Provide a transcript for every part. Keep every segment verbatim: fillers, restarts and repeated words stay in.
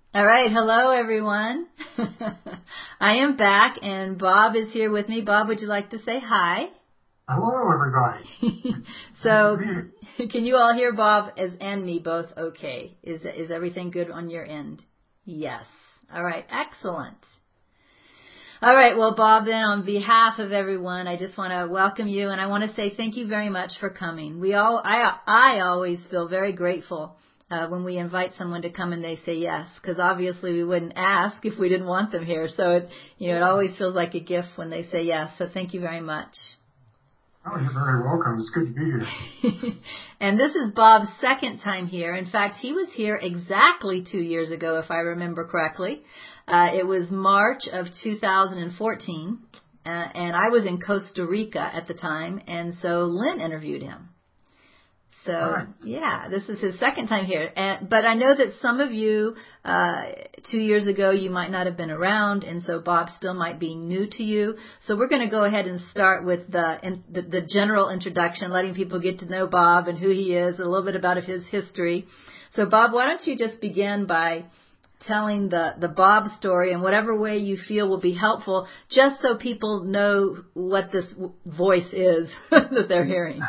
All right. Hello, everyone. I am back, and Bob is here with me. Bob, would you like to say hi? Hello, everybody. So, can you all hear Bob as and me both okay? Is is everything good on your end? Yes. All right. Excellent. All right. Well, Bob, then on behalf of everyone, I just want to welcome you, and I want to say thank you very much for coming. We all, I, I always feel very grateful uh, when we invite someone to come and they say yes, because obviously we wouldn't ask if we didn't want them here. So it, you know, it always feels like a gift when they say yes. So thank you very much. Oh, you're very welcome. It's good to be here. And this is Bob's second time here. In fact, he was here exactly two years ago, if I remember correctly. Uh, it was March of two thousand fourteen, uh, and I was in Costa Rica at the time, and so Lynn interviewed him. So, right. yeah, this is his second time here. And, but I know that some of you, uh, two years ago, you might not have been around, and so Bob still might be new to you. So we're going to go ahead and start with the, in, the the general introduction, letting people get to know Bob and who he is, a little bit about his history. So, Bob, why don't you just begin by telling the, the Bob story in whatever way you feel will be helpful, just so people know what this voice is that they're hearing.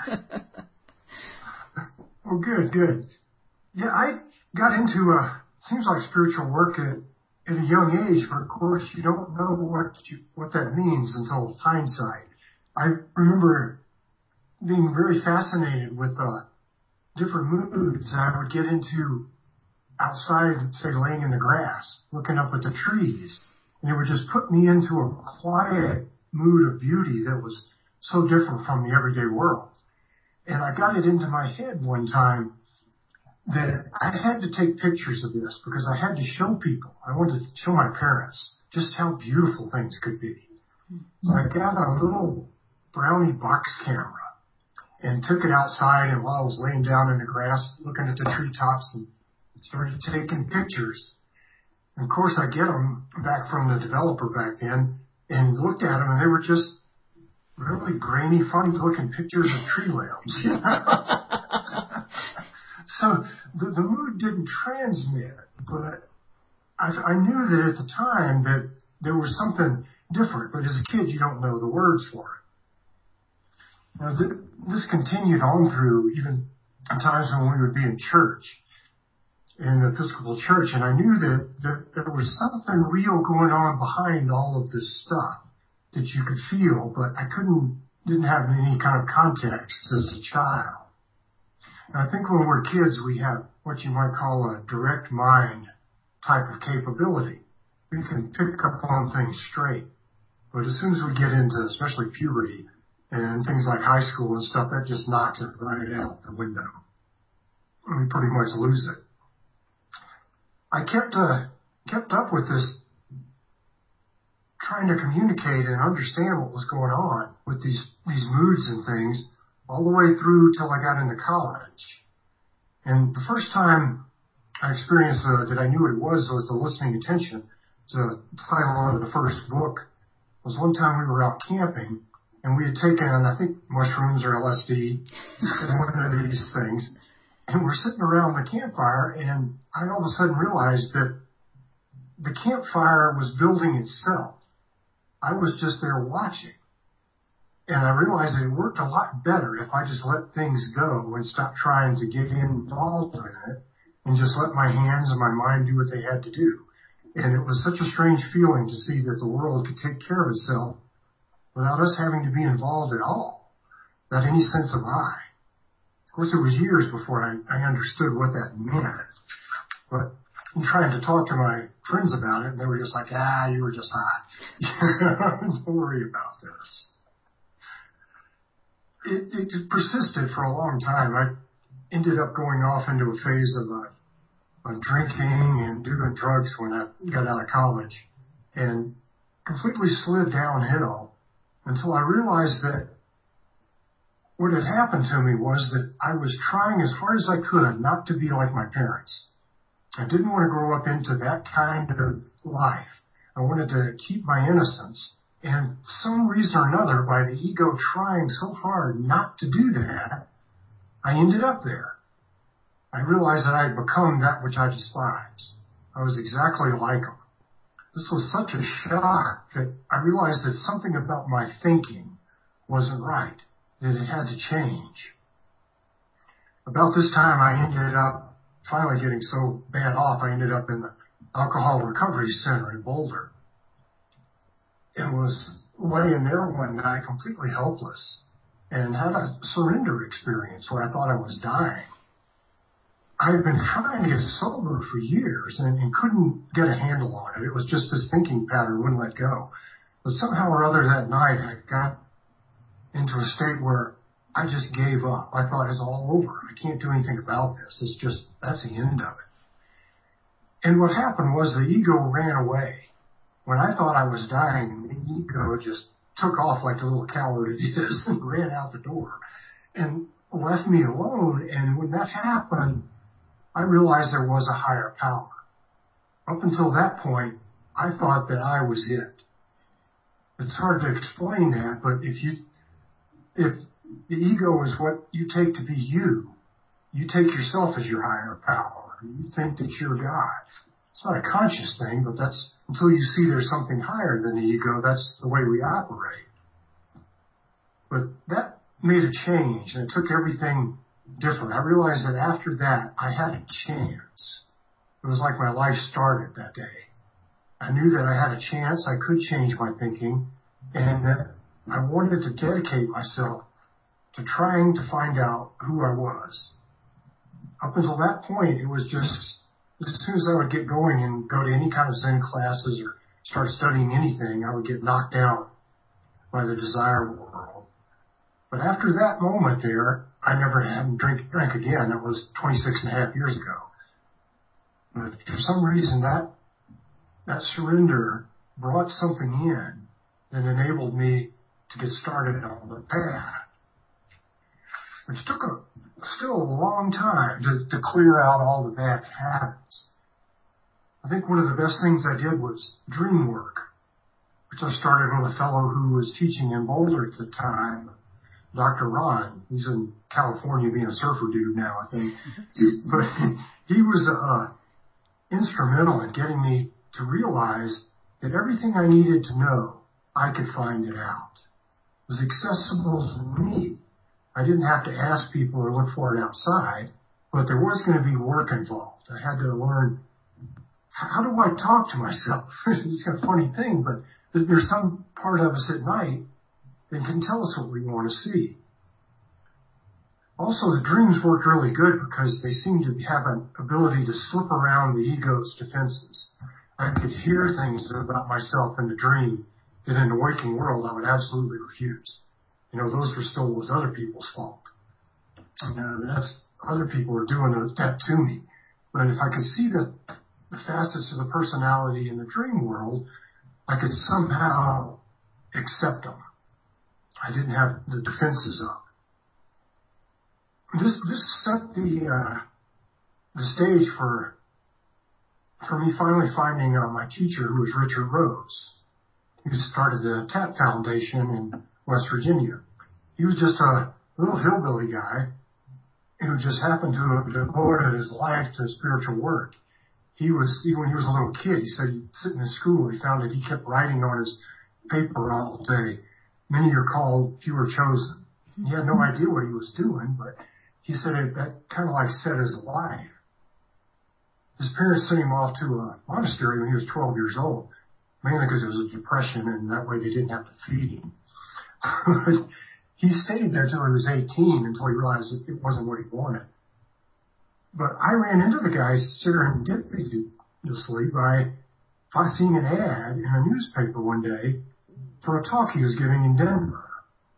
Oh, good, good. Yeah, I got into, uh, seems like spiritual work at, at a young age, but of course you don't know what you, what that means until hindsight. I remember being very fascinated with uh, different moods I would get into outside, say, laying in the grass, looking up at the trees, and it would just put me into a quiet mood of beauty that was so different from the everyday world. And I got it into my head one time that I had to take pictures of this because I had to show people. I wanted to show my parents just how beautiful things could be. So I got a little brownie box camera and took it outside, and while I was laying down in the grass looking at the treetops and started taking pictures. And of course I get them back from the developer back then and looked at them, and they were just really grainy, funny-looking pictures of tree limbs. You know? So the, the mood didn't transmit, but I, I knew that at the time that there was something different. But as a kid, you don't know the words for it. Now, th- this continued on through even times when we would be in church, in the Episcopal Church, and I knew that, that there was something real going on behind all of this stuff that you could feel, but I couldn't, didn't have any kind of context as a child. And I think when we're kids, we have what you might call a direct mind type of capability. We can pick up on things straight. But as soon as we get into, especially puberty and things like high school and stuff, that just knocks it right out the window. We pretty much lose it. I kept, uh, kept up with this, trying to communicate and understand what was going on with these, these moods and things all the way through till I got into college. And the first time I experienced uh, that I knew what it was was the listening attention. The title of the first book was one time we were out camping, and we had taken, I think, mushrooms or L S D, one of these things, and we're sitting around the campfire, and I all of a sudden realized that the campfire was building itself. I was just there watching. And I realized that it worked a lot better if I just let things go and stop trying to get involved in it and just let my hands and my mind do what they had to do. And it was such a strange feeling to see that the world could take care of itself without us having to be involved at all, without any sense of I. Of course, it was years before I, I understood what that meant. But I'm trying to talk to my friends about it, and they were just like, ah, you were just high. Don't worry about this. It, it persisted for a long time. I ended up going off into a phase of, uh, of drinking and doing drugs when I got out of college, and completely slid downhill until I realized that what had happened to me was that I was trying as hard as I could not to be like my parents. I didn't want to grow up into that kind of life. I wanted to keep my innocence. And for some reason or another, by the ego trying so hard not to do that, I ended up there. I realized that I had become that which I despise. I was exactly like them. This was such a shock that I realized that something about my thinking wasn't right, that it had to change. About this time, I ended up finally getting so bad off, I ended up in the Alcohol Recovery Center in Boulder. And was laying there one night completely helpless and had a surrender experience where I thought I was dying. I had been trying to get sober for years and, and couldn't get a handle on it. It was just this thinking pattern wouldn't let go. But somehow or other that night I got into a state where I just gave up. I thought it's all over. I can't do anything about this. It's just, that's the end of it. And what happened was the ego ran away. When I thought I was dying, the ego just took off like the little coward it is and ran out the door and left me alone. And when that happened, I realized there was a higher power. Up until that point, I thought that I was it. It's hard to explain that, but if you, if the ego is what you take to be you, you take yourself as your higher power. You think that you're God. It's not a conscious thing, but that's until you see there's something higher than the ego, that's the way we operate. But that made a change, and it took everything different. I realized that after that, I had a chance. It was like my life started that day. I knew that I had a chance, I could change my thinking, and that I wanted to dedicate myself to trying to find out who I was. Up until that point, it was just, as soon as I would get going and go to any kind of Zen classes or start studying anything, I would get knocked out by the desire world. But after that moment there, I never had drink, drank again. That was twenty-six and a half years ago. But for some reason, that, that surrender brought something in that enabled me to get started on the path, which took a, still a long time to, to clear out all the bad habits. I think one of the best things I did was dream work, which I started with a fellow who was teaching in Boulder at the time, Doctor Ron. He's in California being a surfer dude now, I think. But he was uh, instrumental in getting me to realize that everything I needed to know, I could find it out. It was accessible to me. I didn't have to ask people or look for it outside, but there was going to be work involved. I had to learn, how do I talk to myself? It's a funny thing, but there's some part of us at night that can tell us what we want to see. Also, the dreams worked really good because they seemed to have an ability to slip around the ego's defenses. I could hear things about myself in the dream that in the waking world I would absolutely refuse. You know, those were still those other people's fault. You know, that's, other people were doing that to me. But if I could see the, the facets of the personality in the dream world, I could somehow accept them. I didn't have the defenses up. This, this set the, uh, the stage for, for me finally finding uh, my teacher, who was Richard Rose. He started the TAP Foundation in West Virginia. He was just a little hillbilly guy who just happened to have devoted his life to spiritual work. He was, even when he was a little kid, he said he'd sitting in school, he found that he kept writing on his paper all day. Many are called, few are chosen. He had no idea what he was doing, but he said it, that kind of like set his life. His parents sent him off to a monastery when he was twelve years old, mainly because it was a depression and that way they didn't have to feed him. He stayed there till he was eighteen, until he realized that it wasn't what he wanted. But I ran into the guy serendipitously by seeing an ad in a newspaper one day for a talk he was giving in Denver.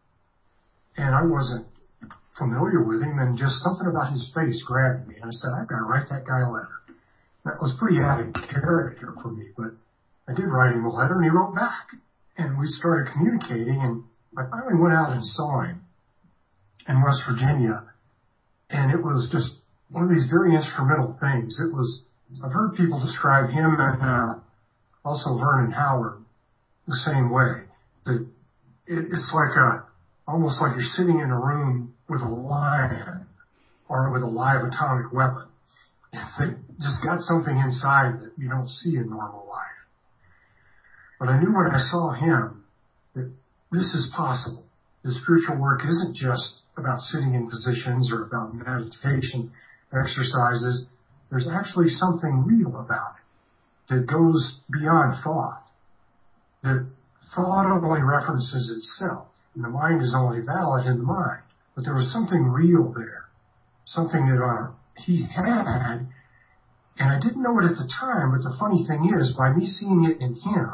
And I wasn't familiar with him, and just something about his face grabbed me. And I said, I've got to write that guy a letter. That was pretty out of character for me, but I did write him a letter, and he wrote back. And we started communicating, and I finally went out and saw him in West Virginia, and it was just one of these very instrumental things. It was, I've heard people describe him and uh, also Vernon Howard the same way. That it, it's like a, almost like you're sitting in a room with a lion or with a live atomic weapon. they just got something inside that you don't see in normal life. But I knew when I saw him that this is possible. The spiritual work isn't just about sitting in positions or about meditation exercises. There's actually something real about it that goes beyond thought. That thought only references itself, and the mind is only valid in the mind. But there was something real there, something that uh, he had, and I didn't know it at the time, but the funny thing is, by me seeing it in him,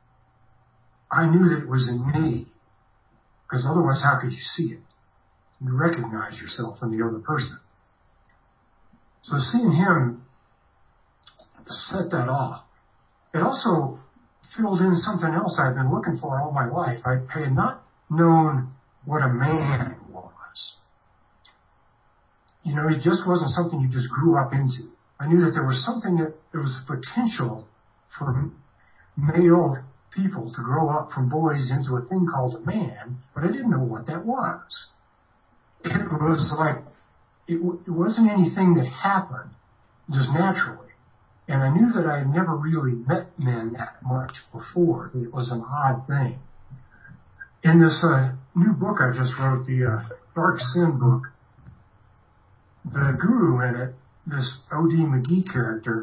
I knew that it was in me, because otherwise how could you see it? You recognize yourself in the other person. So seeing him set that off. It also filled in something else I've been looking for all my life. I, I had not known what a man was. You know, it just wasn't something you just grew up into. I knew that there was something that there was potential for male people to grow up from boys into a thing called a man, but I didn't know what that was. It was like, it, w- it wasn't anything that happened just naturally. And I knew that I had never really met men that much before, that it was an odd thing. In this uh, new book I just wrote, the uh, Dark Sin book, the guru in it, this O D McGee character,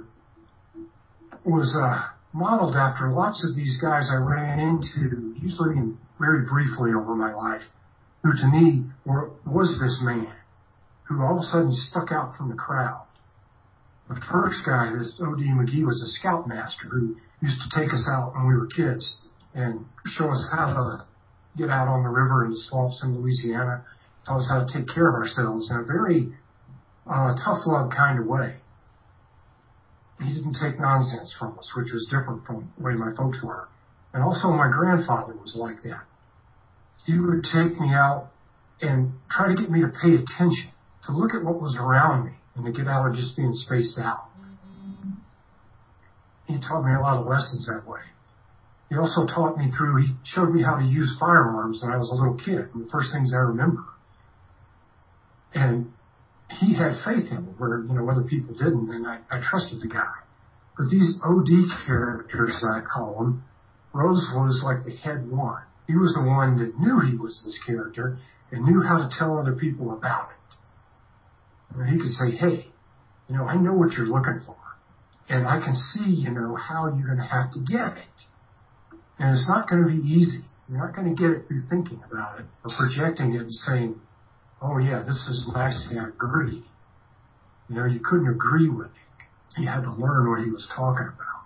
was uh, modeled after lots of these guys I ran into, usually and very briefly over my life, who to me were, was this man who all of a sudden stuck out from the crowd. The first guy, this O D McGee, was a scoutmaster who used to take us out when we were kids and show us how to get out on the river in the swamps in Louisiana, taught us how to take care of ourselves in a very uh, tough love kind of way. He didn't take nonsense from us, which was different from the way my folks were. And also my grandfather was like that. He would take me out and try to get me to pay attention, to look at what was around me, and to get out of just being spaced out. He taught me a lot of lessons that way. He also taught me through, he showed me how to use firearms when I was a little kid, the first things I remember. And he had faith in me, where, you know, other people didn't, and I, I trusted the guy. But these O D characters, I call them, Rose was like the head one. He was the one that knew he was this character and knew how to tell other people about it. And he could say, hey, you know, I know what you're looking for, and I can see, you know, how you're going to have to get it. And it's not going to be easy. You're not going to get it through thinking about it or projecting it and saying, oh, yeah, this is nice, I agree. You know, you couldn't agree with it. You had to learn what he was talking about.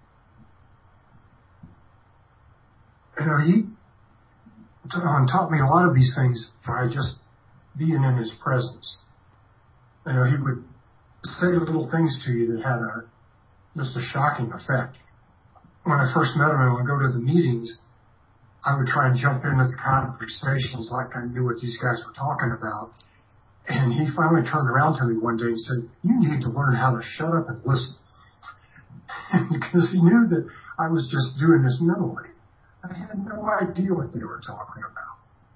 You know, he um, taught me a lot of these things by just being in his presence. You know, he would say little things to you that had a just a shocking effect. When I first met him and would go to the meetings, I would try and jump into the conversations like I knew what these guys were talking about. And he finally turned around to me one day and said, you need to learn how to shut up and listen. Because he knew that I was just doing this mentally. I had no idea what they were talking about.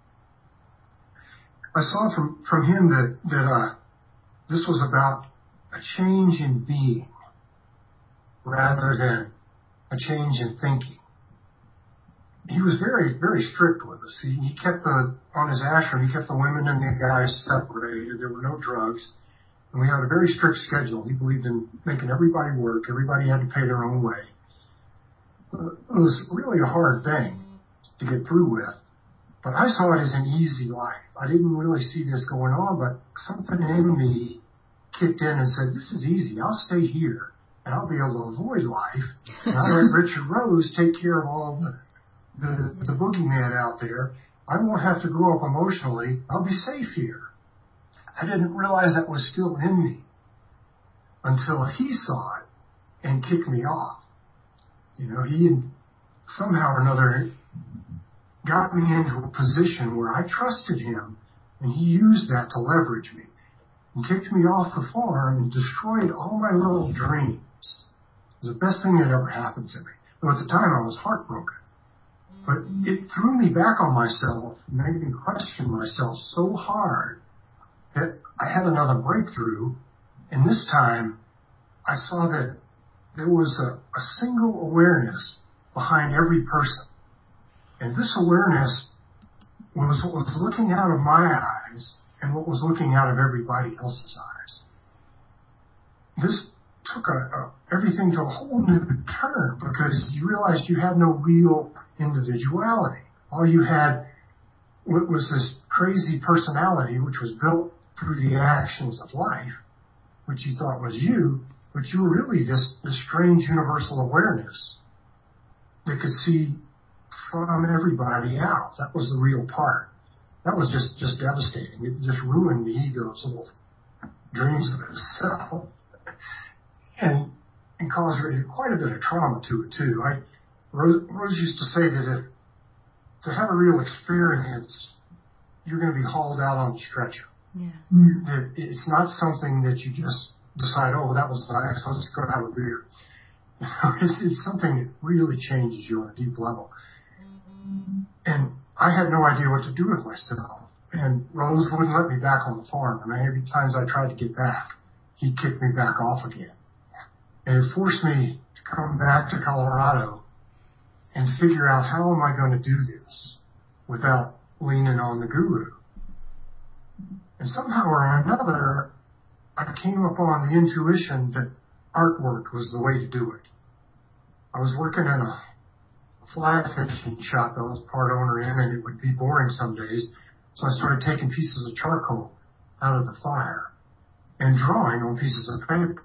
I saw from, from him that, that uh, this was about a change in being rather than a change in thinking. He was very, very strict with us. He, he kept the, on his ashram, he kept the women and the guys separated. There were no drugs. And we had a very strict schedule. He believed in making everybody work. Everybody had to pay their own way. It was really a hard thing to get through with. But I saw it as an easy life. I didn't really see this going on, but something in me kicked in and said, this is easy. I'll stay here, and I'll be able to avoid life. And I'll let Richard Rose take care of all the The, the boogeyman out there. I won't have to grow up emotionally. I'll be safe here. I didn't realize that was still in me until he saw it and kicked me off. You know, he somehow or another got me into a position where I trusted him, and he used that to leverage me and kicked me off the farm and destroyed all my little dreams. It was the best thing that ever happened to me. Though at the time I was heartbroken. But it threw me back on myself, made me question myself so hard that I had another breakthrough, and this time I saw that there was a, a single awareness behind every person. And this awareness was what was looking out of my eyes and what was looking out of everybody else's eyes. This took a, a, everything to a whole new turn because you realized you had no real individuality. All you had was this crazy personality which was built through the actions of life, which you thought was you, but you were really this, this strange universal awareness that could see from everybody out. That was the real part. That was just, just devastating. It just ruined the ego's little dreams of itself and, and caused quite a bit of trauma to it too. I, Rose, Rose used to say that if, to have a real experience, you're going to be hauled out on the stretcher. Yeah. That it's not something that you just decide, oh, that was nice, let's go have a beer. it's, it's something that really changes you on a deep level. And I had no idea what to do with myself. And Rose wouldn't let me back on the farm. I mean, every time I tried to get back, he'd kick me back off again. And it forced me to come back to Colorado and figure out how am I going to do this without leaning on the guru. And somehow or another, I came upon the intuition that artwork was the way to do it. I was working in a fly fishing shop that I was part owner in, and it would be boring some days. So I started taking pieces of charcoal out of the fire and drawing on pieces of paper.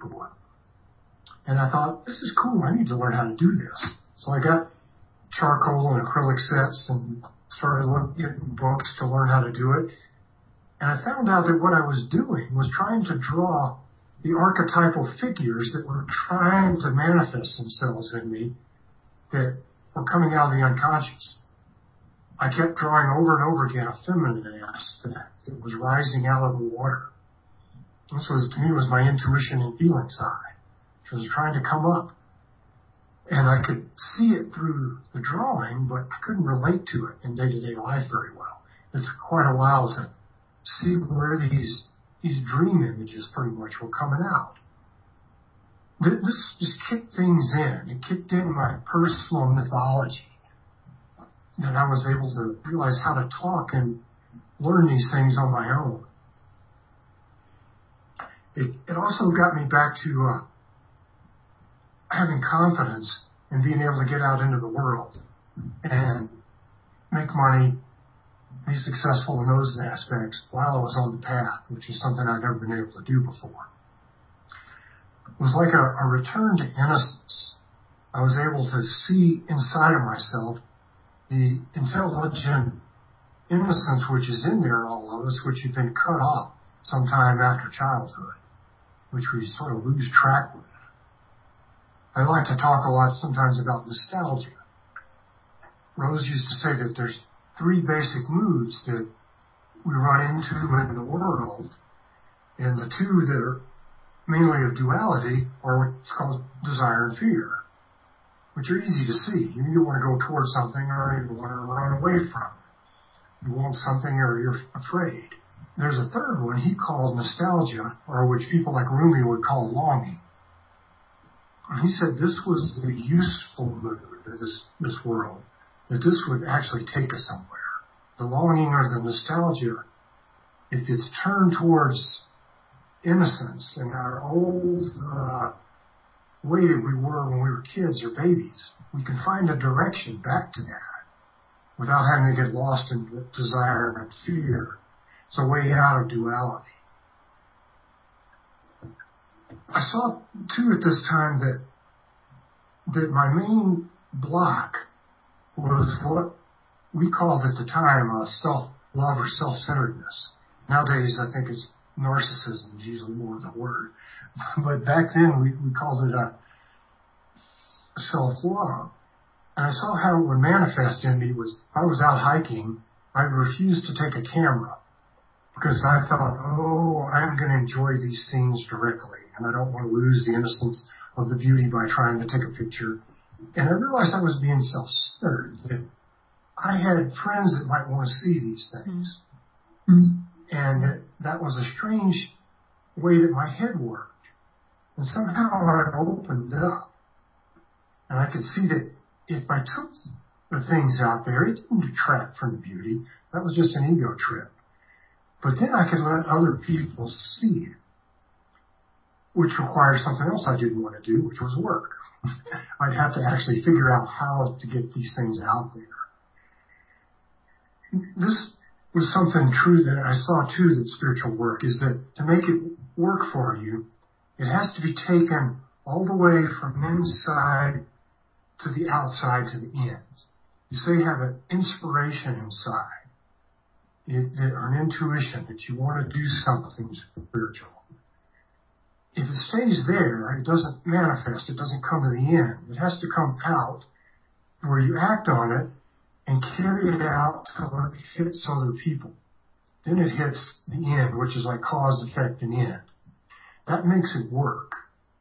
And I thought, this is cool. I need to learn how to do this. So I got charcoal and acrylic sets and started looking at books to learn how to do it. And I found out that what I was doing was trying to draw the archetypal figures that were trying to manifest themselves in me that were coming out of the unconscious. I kept drawing over and over again a feminine aspect that was rising out of the water. This was, to me, was my intuition and feeling side. It was trying to come up. And I could see it through the drawing, but I couldn't relate to it in day-to-day life very well. It took quite a while to see where these these dream images pretty much were coming out. This just kicked things in. It kicked in my personal mythology. That I was able to realize how to talk and learn these things on my own. It, it also got me back to uh, having confidence in being able to get out into the world and make money, be successful in those aspects while I was on the path, which is something I'd never been able to do before. It was like a, a return to innocence. I was able to see inside of myself the intelligent innocence which is in there in all of us, which had been cut off sometime after childhood, which we sort of lose track with. I like to talk a lot sometimes about nostalgia. Rose used to say that there's three basic moods that we run into in the world, and the two that are mainly of duality are what's called desire and fear, which are easy to see. You either want to go towards something or you want to run away from it. You want something or you're afraid. There's a third one he called nostalgia, or which people like Rumi would call longing. And he said this was the useful mood of this, this world, that this would actually take us somewhere. The longing or the nostalgia, if it's turned towards innocence and our old uh, way that we were when we were kids or babies, we can find a direction back to that without having to get lost in desire and fear. It's a way out of duality. I saw, too, at this time that that my main block was what we called at the time uh, self-love or self-centeredness. Nowadays, I think it's narcissism is usually more the word. But back then, we, we called it uh, self-love. And I saw how it would manifest in me was, if I was out hiking, I refused to take a camera because I thought, oh, I'm going to enjoy these scenes directly, and I don't want to lose the innocence of the beauty by trying to take a picture. And I realized I was being self-centered, that I had friends that might want to see these things. Mm-hmm. And that, that was a strange way that my head worked. And somehow I opened up. And I could see that if I took the things out there, it didn't detract from the beauty. That was just an ego trip. But then I could let other people see it, which required something else I didn't want to do, which was work. I'd have to actually figure out how to get these things out there. This was something true that I saw too, that spiritual work is that to make it work for you, it has to be taken all the way from inside to the outside to the end. You say you have an inspiration inside, it, or an intuition that you want to do something spiritual. If it stays there, it doesn't manifest, it doesn't come to the end. It has to come out where you act on it and carry it out till it hits other people. Then it hits the end, which is like cause, effect, and end. That makes it work.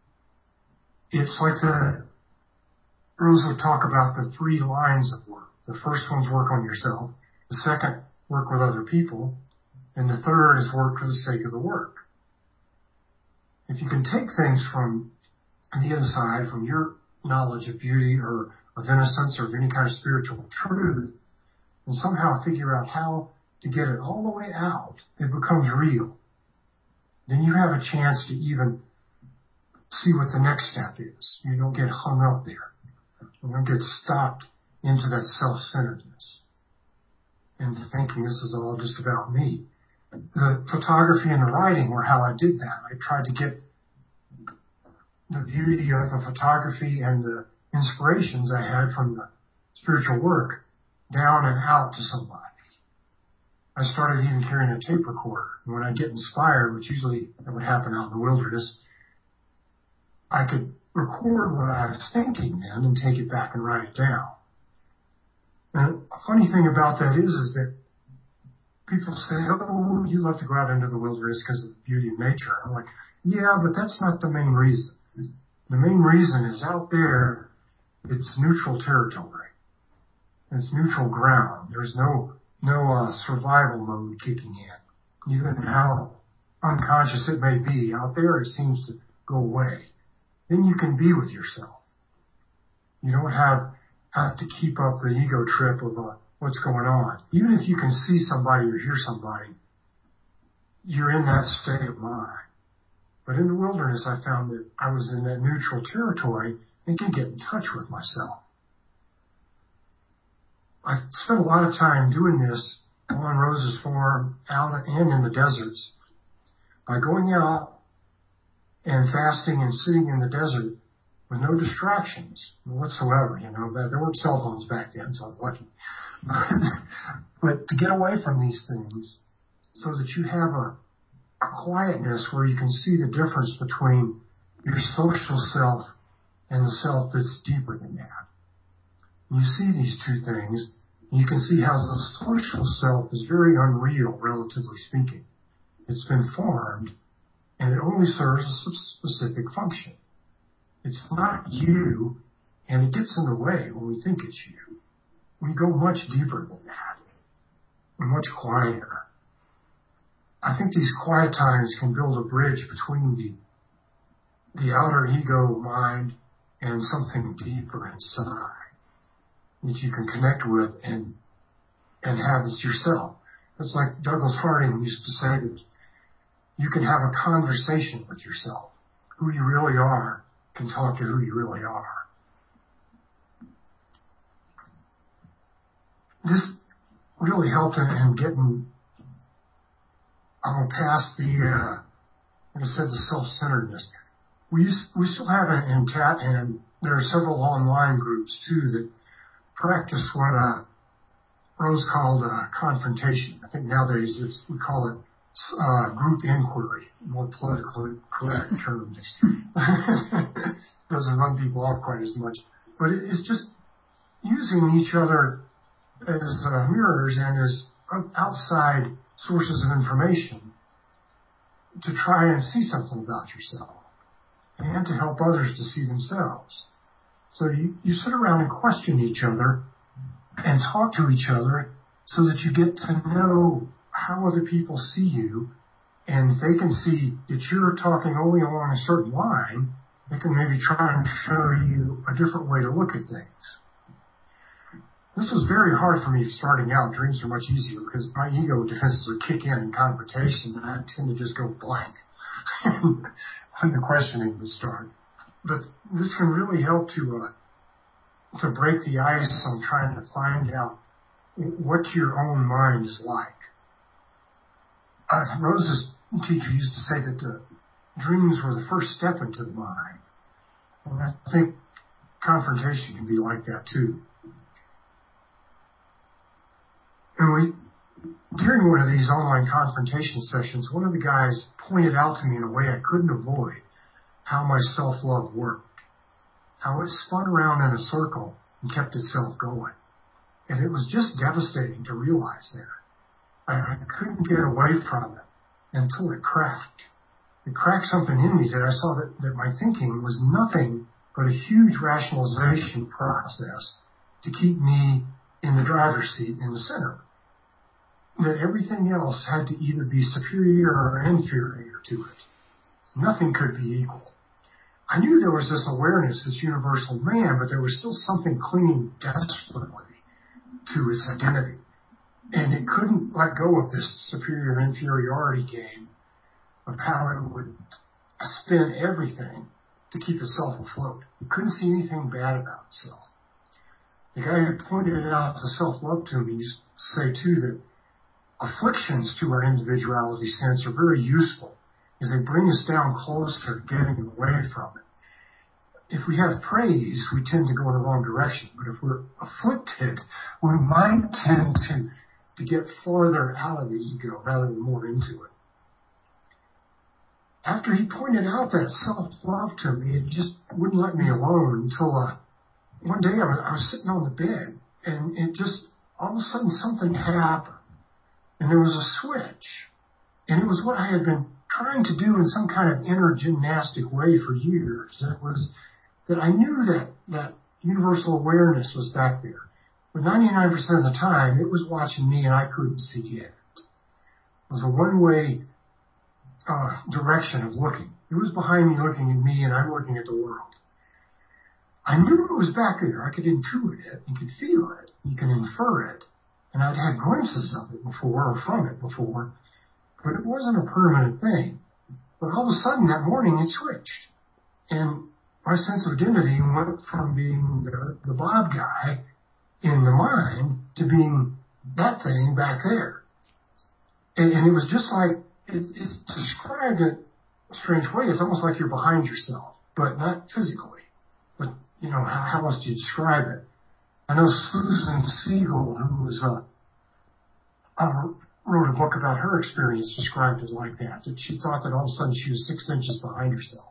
It's like the, Rose would talk about the three lines of work. The first one's work on yourself. The second, work with other people. And the third is work for the sake of the work. If you can take things from the inside, from your knowledge of beauty or of innocence or of any kind of spiritual truth, and somehow figure out how to get it all the way out, it becomes real. Then you have a chance to even see what the next step is. You don't get hung up there. You don't get stopped into that self-centeredness and thinking this is all just about me. The photography and the writing were how I did that. I tried to get the beauty of the photography and the inspirations I had from the spiritual work down and out to somebody. I started even carrying a tape recorder. And when I get inspired, which usually that would happen out in the wilderness, I could record what I was thinking then and take it back and write it down. And a funny thing about that is, is that people say, oh, you love to go out into the wilderness because of the beauty of nature. I'm like, yeah, but that's not the main reason. The main reason is out there, it's neutral territory. It's neutral ground. There's no, no, uh, survival mode kicking in. Even how unconscious it may be, out there it seems to go away. Then you can be with yourself. You don't have, have to keep up the ego trip of, uh, what's going on. Even if you can see somebody or hear somebody, you're in that state of mind. But in the wilderness, I found that I was in that neutral territory and can get in touch with myself. I spent a lot of time doing this on Rose's farm, out and in the deserts, by going out and fasting and sitting in the desert with no distractions whatsoever. You know, there weren't cell phones back then, so I was lucky. But to get away from these things so that you have a, a quietness where you can see the difference between your social self and the self that's deeper than that. You see these two things, and you can see how the social self is very unreal, relatively speaking. It's been formed, and it only serves a specific function. It's not you, and it gets in the way when we think it's you. We go much deeper than that, and much quieter. I think these quiet times can build a bridge between the, the outer ego mind and something deeper inside that you can connect with and, and have as yourself. It's like Douglas Harding used to say that you can have a conversation with yourself. Who you really are can talk to who you really are. This really helped in, in getting um, past the, uh, like I said, the self-centeredness. We used, we still have it in chat, and there are several online groups too that practice what uh, Rose called uh, confrontation. I think nowadays it's, we call it uh, group inquiry, more politically correct term. Doesn't run people off quite as much, but it, it's just using each other as uh, mirrors and as outside sources of information to try and see something about yourself and to help others to see themselves. So you, you sit around and question each other and talk to each other so that you get to know how other people see you And if they can see that you're talking only along a certain line, they can maybe try and show you a different way to look at things. This was very hard for me starting out. Dreams are much easier because my ego defenses would kick in in confrontation, and I tend to just go blank when the questioning would start. But this can really help to uh, to break the ice on trying to find out what your own mind is like. Uh, Rose's teacher used to say that the dreams were the first step into the mind. And I think confrontation can be like that too. And we, during one of these online confrontation sessions, one of the guys pointed out to me in a way I couldn't avoid how my self-love worked, how it spun around in a circle and kept itself going. And it was just devastating to realize that. I, I couldn't get away from it until it cracked. It cracked something in me that I saw that, that my thinking was nothing but a huge rationalization process to keep me in the driver's seat in the center. That everything else had to either be superior or inferior to it. Nothing could be equal. I knew there was this awareness, this universal man, but there was still something clinging desperately to its identity. And it couldn't let go of this superior inferiority game of how it would spin everything to keep itself afloat. It couldn't see anything bad about itself. The guy who pointed it out to self-love to me used to say, too, that afflictions to our individuality sense are very useful as they bring us down closer to getting away from it. If we have praise, we tend to go in the wrong direction. But if we're afflicted, we might tend to, to get farther out of the ego rather than more into it. After he pointed out that self-love to me, it just wouldn't let me alone until uh, one day I was, I was sitting on the bed, and it just, all of a sudden something happened. And there was a switch. And it was what I had been trying to do in some kind of inner gymnastic way for years. It was that I knew that that universal awareness was back there. But ninety-nine percent of the time, it was watching me and I couldn't see it. It was a one-way uh, direction of looking. It was behind me looking at me and I'm looking at the world. I knew it was back there. I could intuit it. You could feel it. You can infer it. And I'd had glimpses of it before or from it before. But it wasn't a permanent thing. But all of a sudden that morning it switched. And my sense of identity went from being the, the Bob guy in the mind to being that thing back there. And, and it was just like, it, it's described in a strange way. It's almost like you're behind yourself, but not physically. But, you know, how, how else do you describe it? I know Susan Siegel, who was a, uh, wrote a book about her experience, described it like that, that she thought that all of a sudden she was six inches behind herself.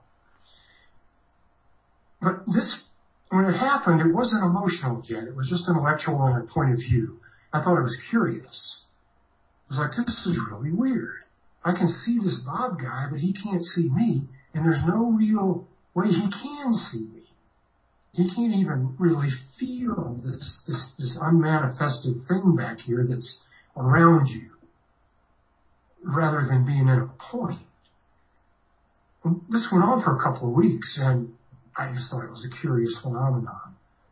But this, when it happened, it wasn't emotional yet. It was just intellectual and a point of view. I thought it was curious. It was like, this is really weird. I can see this Bob guy, but he can't see me, and there's no real way he can see me. He can't even really feel this, this, this unmanifested thing back here that's around you, rather than being in a point. This went on for a couple of weeks, and I just thought it was a curious phenomenon.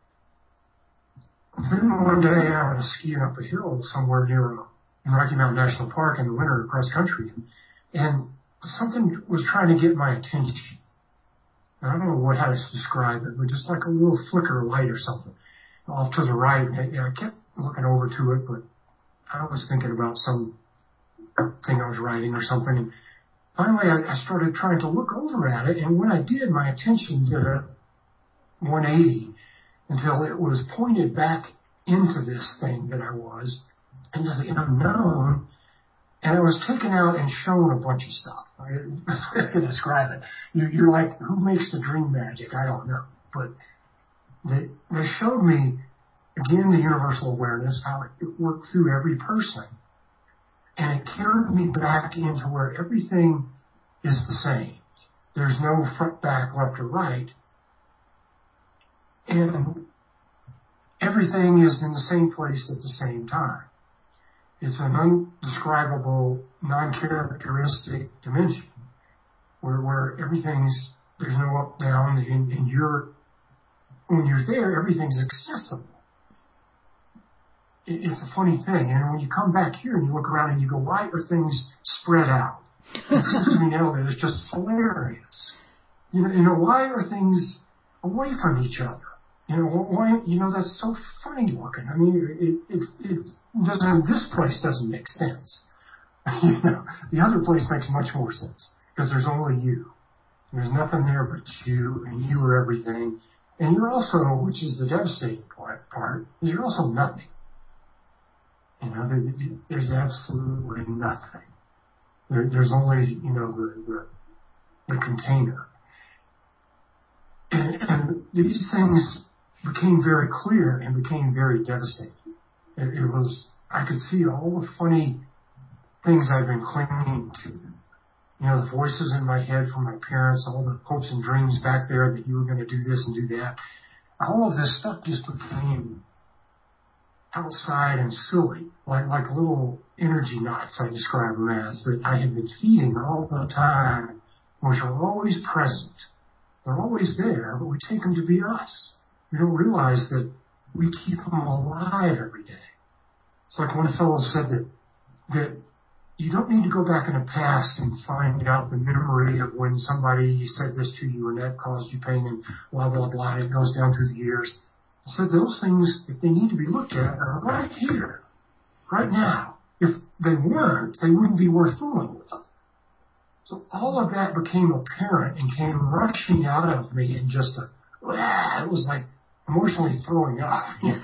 Then one day I was skiing up a hill somewhere near a, in Rocky Mountain National Park in the winter across country, and, and something was trying to get my attention. I don't know what how to describe it, but just like a little flicker of light or something off to the right. And I kept looking over to it, but I was thinking about some thing I was writing or something. And finally, I, I started trying to look over at it, and when I did, my attention did a one eighty until it was pointed back into this thing that I was, into the unknown, and I was taken out and shown a bunch of stuff. That's the way I can describe it. You're, you're like, who makes the dream magic? I don't know. But they, they showed me, again, the universal awareness, how it, it worked through every person. And it carried me back into where everything is the same. There's no front, back, left, or right. And everything is in the same place at the same time. It's an undescribable, non-characteristic dimension where, where everything's, there's no up, down, and, and you're, when you're there, everything's accessible. It, it's a funny thing. And when you come back here and you look around and you go, why are things spread out? It seems to me now that it's just hilarious. You know, you know, why are things away from each other? You know, why, you know, that's so funny looking. I mean, it, it, it doesn't, this place doesn't make sense. You know, the other place makes much more sense because there's only you. There's nothing there but you, and you are everything. And you're also, which is the devastating part, part is you're also nothing. You know, there, there's absolutely nothing. There, there's only, you know, the, the, the container. And, and these things became very clear and became very devastating. It, it was, I could see all the funny things I've been clinging to. You know, the voices in my head from my parents, all the hopes and dreams back there that you were going to do this and do that. All of this stuff just became outside and silly, like, like little energy knots, I describe them as, that I had been feeding all the time, which are always present. They're always there, but we take them to be us. We don't realize that we keep them alive every day. It's like one fellow said that, that you don't need to go back in the past and find out the memory of when somebody said this to you and that caused you pain and blah, blah, blah. It goes down through the years. He said those things, if they need to be looked at, are right here, right now. If they weren't, they wouldn't be worth fooling with. So all of that became apparent and came rushing out of me in just a, ah, it was like emotionally throwing up,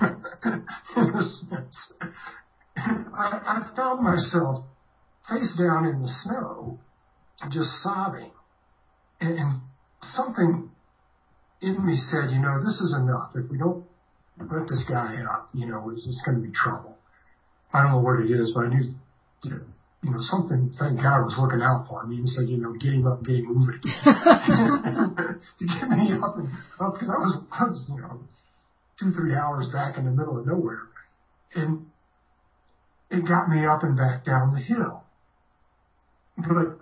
in a sense. And I, I found myself face down in the snow, just sobbing. And, and something in me said, you know, this is enough. If we don't let this guy up, you know, it's, it's going to be trouble. I don't know what it is, but I knew that, you know, something, thank God, was looking out for me and said, you know, get him up, get him moving. To get me up and up, because I was, I was, you know, two, three hours back in the middle of nowhere. And it got me up and back down the hill. But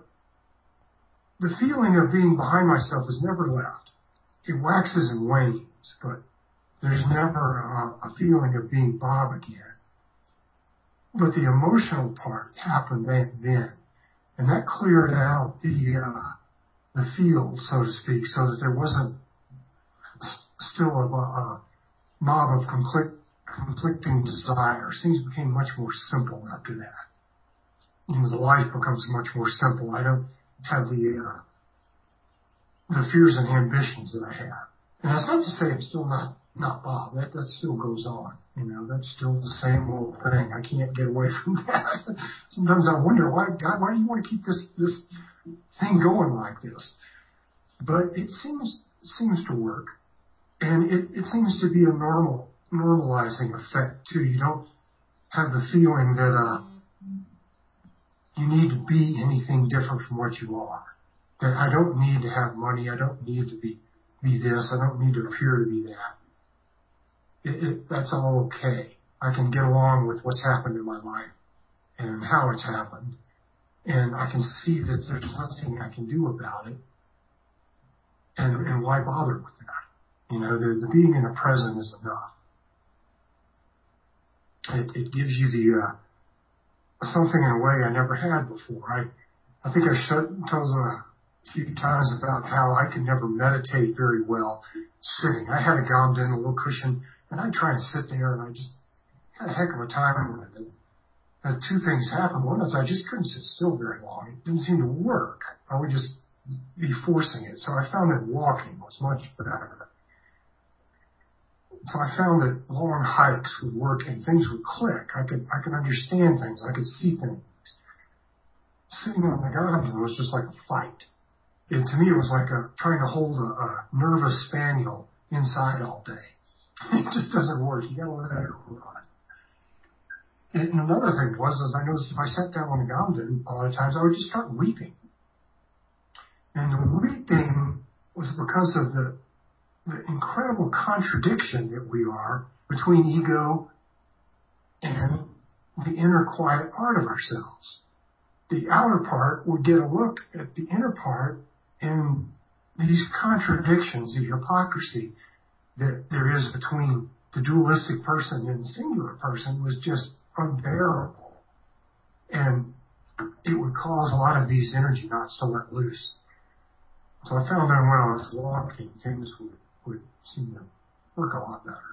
the feeling of being behind myself has never left. It waxes and wanes, but there's never a, a feeling of being Bob again. But the emotional part happened then, then. And that cleared out the, uh, the field, so to speak, so that there wasn't still a, a mob of conflict, conflicting desires. Things became much more simple after that. You know, the life becomes much more simple. I don't have the, uh, the fears and ambitions that I have. And that's not to say I'm still not, not Bob. That, that still goes on. You know, that's still the same old thing. I can't get away from that. Sometimes I wonder, why, God, why do you want to keep this, this thing going like this? But it seems, seems to work. And it, it seems to be a normal, normalizing effect too. You don't have the feeling that, uh, you need to be anything different from what you are. That I don't need to have money. I don't need to be, be this. I don't need to appear to be that. It, it, that's all okay. I can get along with what's happened in my life and how it's happened. And I can see that there's nothing I can do about it. And, and why bother with that? You know, the, the being in the present is enough. It, it gives you the, uh, something in a way I never had before. I, I think I shut, told a few times about how I can never meditate very well sitting. I had a Gamden, a little cushion, and I'd try and sit there, and I just had a heck of a time with it. And two things happened. One is I just couldn't sit still very long. It didn't seem to work. I would just be forcing it. So I found that walking was much better. So I found that long hikes would work and things would click. I could, I could understand things. I could see things. Sitting on the Gamden was just like a fight. It, to me, it was like a, trying to hold a, a nervous spaniel inside all day. It just doesn't work. You gotta let it run. And another thing was, is I noticed if I sat down on the Gamden, a lot of times I would just start weeping. And the weeping was because of the, the incredible contradiction that we are between ego and the inner quiet part of ourselves. The outer part would get a look at the inner part, and these contradictions, the hypocrisy that there is between the dualistic person and the singular person was just unbearable. And it would cause a lot of these energy knots to let loose. So I found that when I was walking, things would, would seem to work a lot better.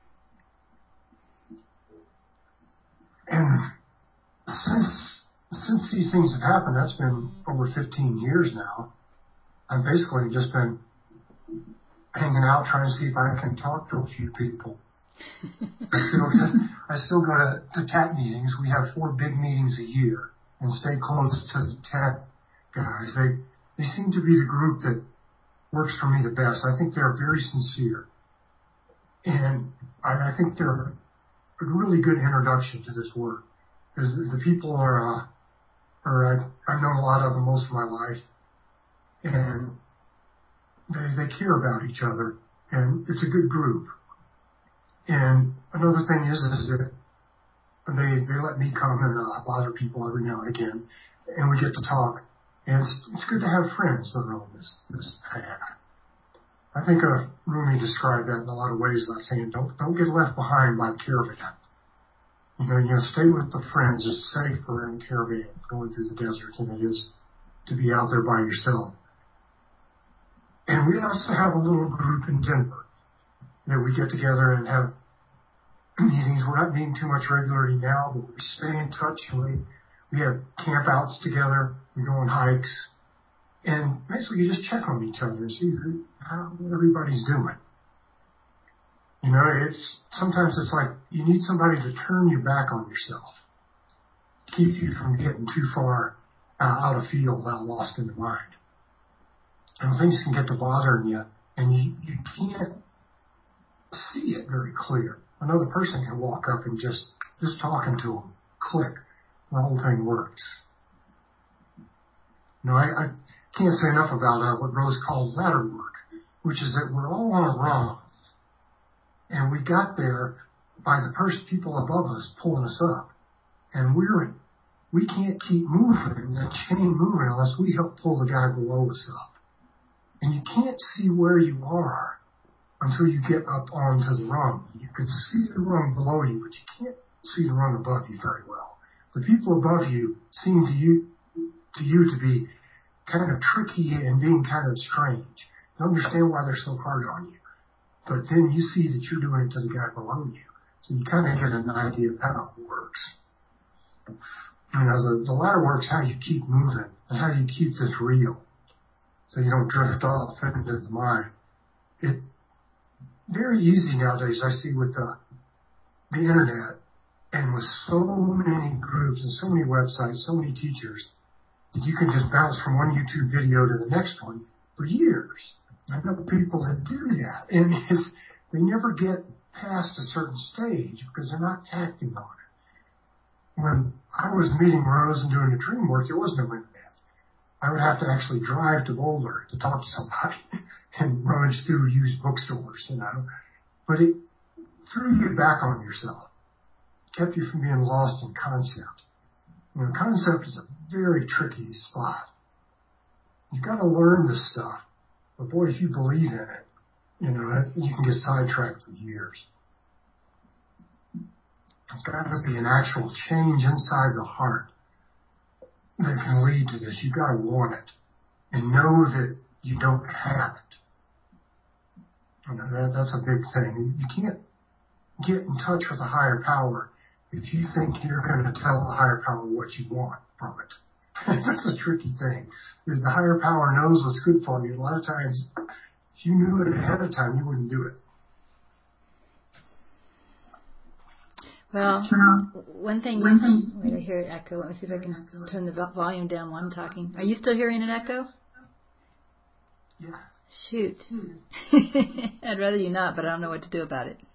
And since since these things have happened, that's been over fifteen years now, I've basically just been hanging out trying to see if I can talk to a few people. I still I still go to, to T A C meetings. We have four big meetings a year and stay close to the T A C guys. They they seem to be the group that works for me the best. I think they're very sincere. And I, I think they're a really good introduction to this work. Because the people are, uh, are I, I've known a lot of them most of my life. And they, they care about each other. And it's a good group. And another thing is, is that they, they let me come and uh, bother people every now and again. And we get to talk. And it's, it's good to have friends that are on this, this path. I think uh, Rumi described that in a lot of ways by saying, don't, don't get left behind by the caravan. You know, you know, stay with the friends. It's safer in a caravan going through the desert than it is to be out there by yourself. And we also have a little group in Denver that we get together and have meetings. We're not meeting too much regularly now, but we stay in touch. We, we have camp outs together. We go on hikes. And basically you just check on each other and see who, how everybody's doing. You know, it's, sometimes it's like you need somebody to turn your back on yourself. Keep you from getting too far uh, out of field, out lost in the mind. And things can get to bothering you and you, you can't see it very clear. Another person can walk up and just, just talking to them, click, the whole thing works. You know, I, I can't say enough about uh, what Rose called ladder work, which is that we're all on a rung. And we got there by the first people above us pulling us up. And we're, we can't keep moving, that chain moving, unless we help pull the guy below us up. And you can't see where you are until you get up onto the rung. You can see the rung below you, but you can't see the rung above you very well. The people above you seem to you, to you to be kind of tricky and being kind of strange. You don't understand why they're so hard on you. But then you see that you're doing it to the guy below you. So you kind of get an idea of how it works. You know, the, the ladder work's how you keep moving and how you keep this real. So you don't drift off into the mind. It very easy nowadays, I see with the, the internet and with so many groups and so many websites, so many teachers, that you can just bounce from one YouTube video to the next one for years. I know people that do that, and it's, they never get past a certain stage because they're not acting on it. When I was meeting Rose and doing the dream work, there was no internet. I would have to actually drive to Boulder to talk to somebody and rummage through used bookstores, you know. But it threw you back on yourself, kept you from being lost in concept. You know, concept is a very tricky spot. You've got to learn this stuff. But boy, if you believe in it, you know, you can get sidetracked for years. There's got to be an actual change inside the heart that can lead to this. You've got to want it and know that you don't have it. You know, that, that's a big thing. You can't get in touch with a higher power if you think you're going to tell the higher power what you want from it. That's a tricky thing. The higher power knows what's good for you. A lot of times, if you knew it ahead of time, you wouldn't do it. Well, one thing, you, wait, I hear an echo. Let me see if I can turn the volume down while I'm talking. Are you still hearing an echo? Yeah. Shoot. I'd rather you not, but I don't know what to do about it.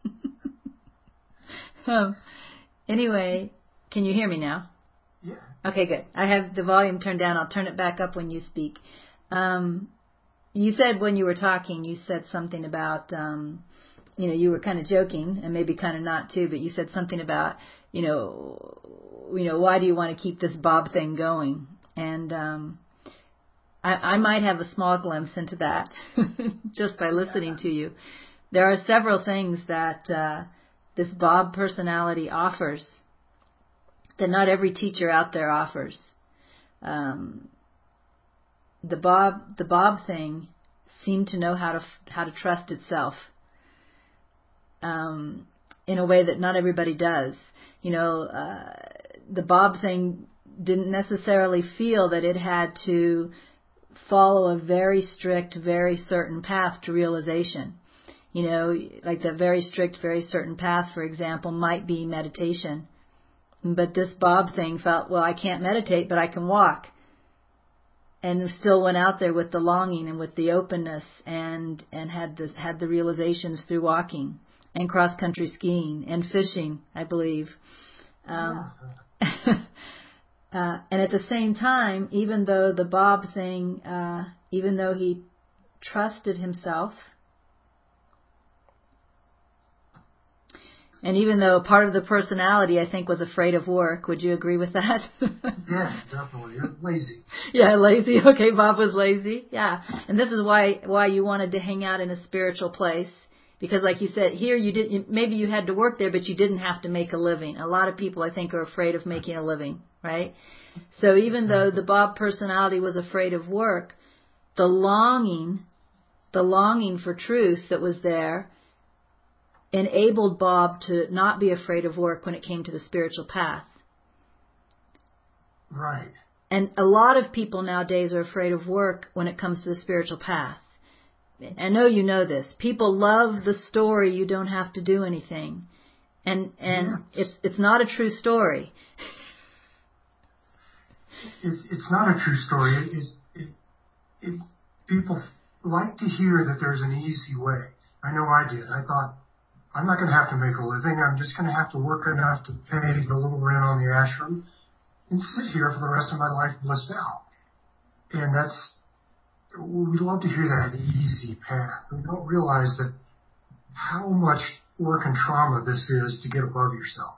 um, anyway, can you hear me now? Yeah. Okay, good. I have the volume turned down. I'll turn it back up when you speak. Um, you said when you were talking, you said something about um, you know, you were kind of joking and maybe kind of not too, but you said something about, you know, you know, why do you want to keep this Bob thing going? And um, I, I might have a small glimpse into that just by listening to you. There are several things that uh, this Bob personality offers that not every teacher out there offers. Um, the Bob, the Bob thing seemed to know how to how to trust itself um, in a way that not everybody does. You know, uh, the Bob thing didn't necessarily feel that it had to follow a very strict, very certain path to realization. You know, like the very strict, very certain path, for example, might be meditation. But this Bob thing felt, well, I can't meditate, but I can walk. And still went out there with the longing and with the openness and, and had the, had the realizations through walking and cross-country skiing and fishing, I believe. Um, uh, and at the same time, even though the Bob thing, uh, even though he trusted himself, and even though part of the personality, I think, was afraid of work, would you agree with that? Yes, definitely. It was lazy. Yeah, lazy. Okay, Bob was lazy. Yeah, and this is why why you wanted to hang out in a spiritual place, because, like you said, here you didn't. Maybe you had to work there, but you didn't have to make a living. A lot of people, I think, are afraid of making a living, right? So even though the Bob personality was afraid of work, the longing, the longing for truth that was there, enabled Bob to not be afraid of work when it came to the spiritual path. Right. And a lot of people nowadays are afraid of work when it comes to the spiritual path. I know you know this. People love the story, you don't have to do anything. And and yes. it's it's not a true story. It, it's not a true story. It, it, it, it, people like to hear that there's an easy way. I know I did. I thought, I'm not going to have to make a living. I'm just going to have to work enough to pay the little rent on the ashram and sit here for the rest of my life blissed out. And that's, we love to hear that easy path. We don't realize that how much work and trauma this is to get above yourself.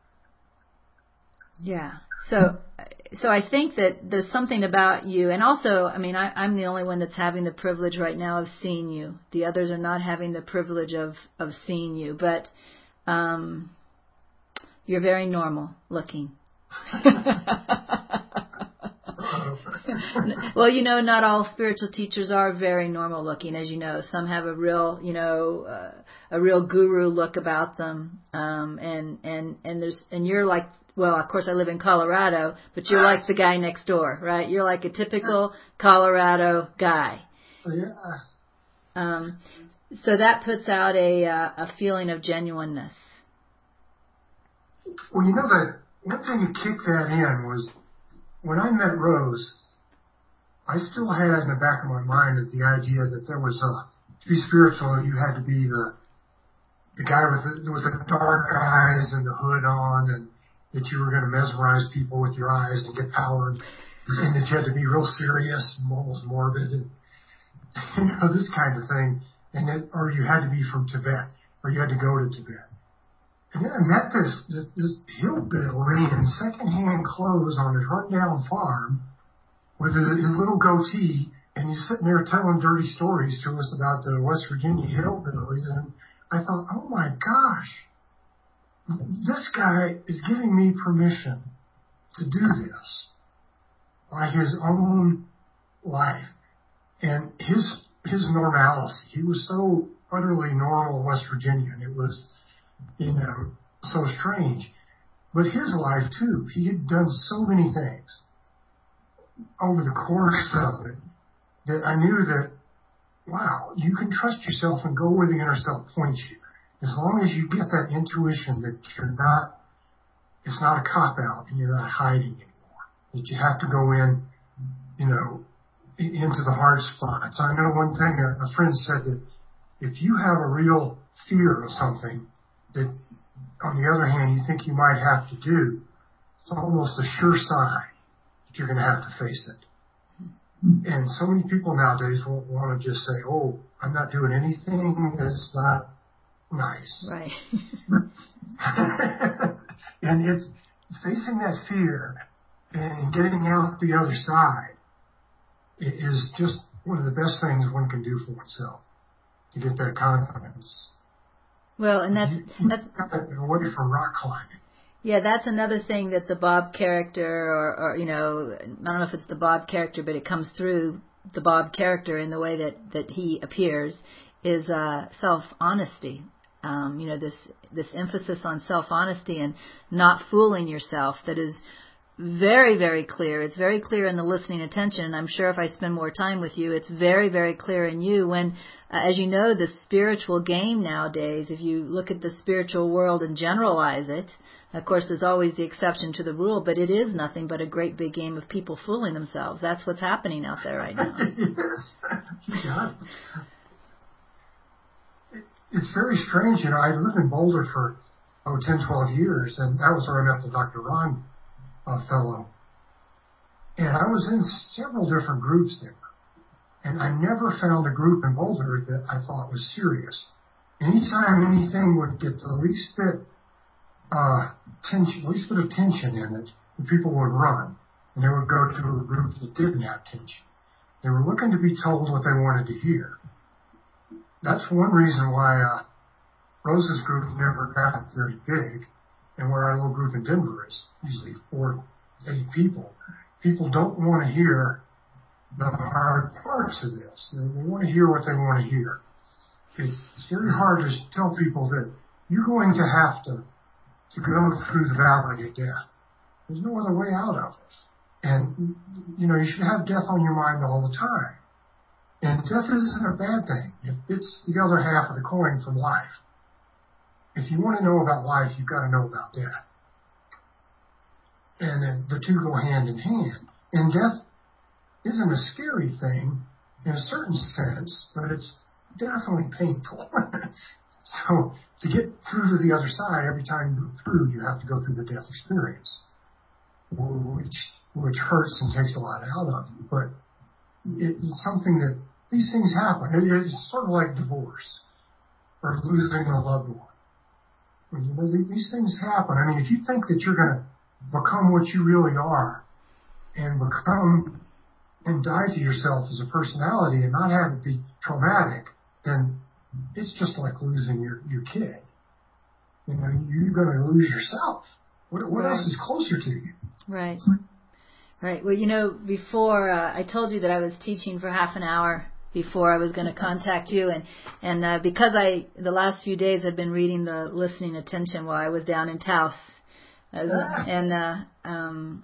Yeah. So, so I think that there's something about you, and also, I mean, I, I'm the only one that's having the privilege right now of seeing you. The others are not having the privilege of, of seeing you, but um, you're very normal looking. Well, you know, not all spiritual teachers are very normal looking, as you know. Some have a real, you know, uh, a real guru look about them, um, and and and there's and you're like. Well, of course, I live in Colorado, but you're like the guy next door, right? You're like a typical Colorado guy. Yeah. Um, so that puts out a uh, a feeling of genuineness. Well, you know that one thing to kick that in was when I met Rose, I still had in the back of my mind that the idea that there was a to be spiritual, you had to be the the guy with the with the dark eyes and the hood on, and that you were going to mesmerize people with your eyes and get power, and, and that you had to be real serious and almost morbid, and you know, this kind of thing, and that, or you had to be from Tibet, or you had to go to Tibet. And then I met this this, this hillbilly in secondhand clothes on his rundown farm with his, his little goatee, and he's sitting there telling dirty stories to us about the West Virginia hillbillies, and I thought, oh my gosh. This guy is giving me permission to do this by his own life and his his normalcy. He was so utterly normal West Virginian. It was, you know, so strange. But his life too. He had done so many things over the course of it that I knew that, wow, you can trust yourself and go where the inner self points you. As long as you get that intuition that you're not, it's not a cop-out and you're not hiding anymore. That you have to go in, you know, into the hard spots. I know one thing, a, a friend said that if you have a real fear of something that, on the other hand, you think you might have to do, it's almost a sure sign that you're going to have to face it. And so many people nowadays won't want to just say, oh, I'm not doing anything that's not nice. Right. And it's facing that fear and getting out the other side is just one of the best things one can do for oneself to get that confidence. Well, and that's, you, that's away from rock climbing. Yeah, that's another thing that the Bob character, or, or, you know, I don't know if it's the Bob character, but it comes through the Bob character in the way that, that he appears, is uh, self-honesty. Um, you know, this this emphasis on self-honesty and not fooling yourself that is very, very clear. It's very clear in the listening attention. I'm sure if I spend more time with you, it's very, very clear in you when, uh, as you know, the spiritual game nowadays, if you look at the spiritual world and generalize it, of course, there's always the exception to the rule, but it is nothing but a great big game of people fooling themselves. That's what's happening out there right now. Yes. Yeah. It's very strange. You know, I lived in Boulder for, oh, ten, twelve years, and that was where I met the Doctor Ron uh, fellow. And I was in several different groups there. And I never found a group in Boulder that I thought was serious. Anytime anything would get the least bit uh, tension, least bit of tension in it, the people would run. And they would go to a group that didn't have tension. They were looking to be told what they wanted to hear. That's one reason why uh, Rose's group never got very big, and where our little group in Denver is usually four, eight people. People don't want to hear the hard parts of this. They, they want to hear what they want to hear. It's very hard to tell people that you're going to have to, to go through the valley of death. There's no other way out of it. And, you know, you should have death on your mind all the time. And death isn't a bad thing. It's the other half of the coin from life. If you want to know about life, you've got to know about death. And the two go hand in hand. And death isn't a scary thing in a certain sense, but it's definitely painful. So to get through to the other side, every time you go through, you have to go through the death experience, which which hurts and takes a lot out of you. But it, it's something that these things happen. It, it's sort of like divorce or losing a loved one. You know, these things happen. I mean, if you think that you're going to become what you really are and become and die to yourself as a personality and not have it be traumatic, then it's just like losing your, your kid. You know, you're going to lose yourself. What, what right. else is closer to you? Right. Right. Well, you know, before uh, I told you that I was teaching for half an hour before I was going to contact you, and and uh, because I the last few days I've been reading the listening attention while I was down in Taos, uh, and uh, um,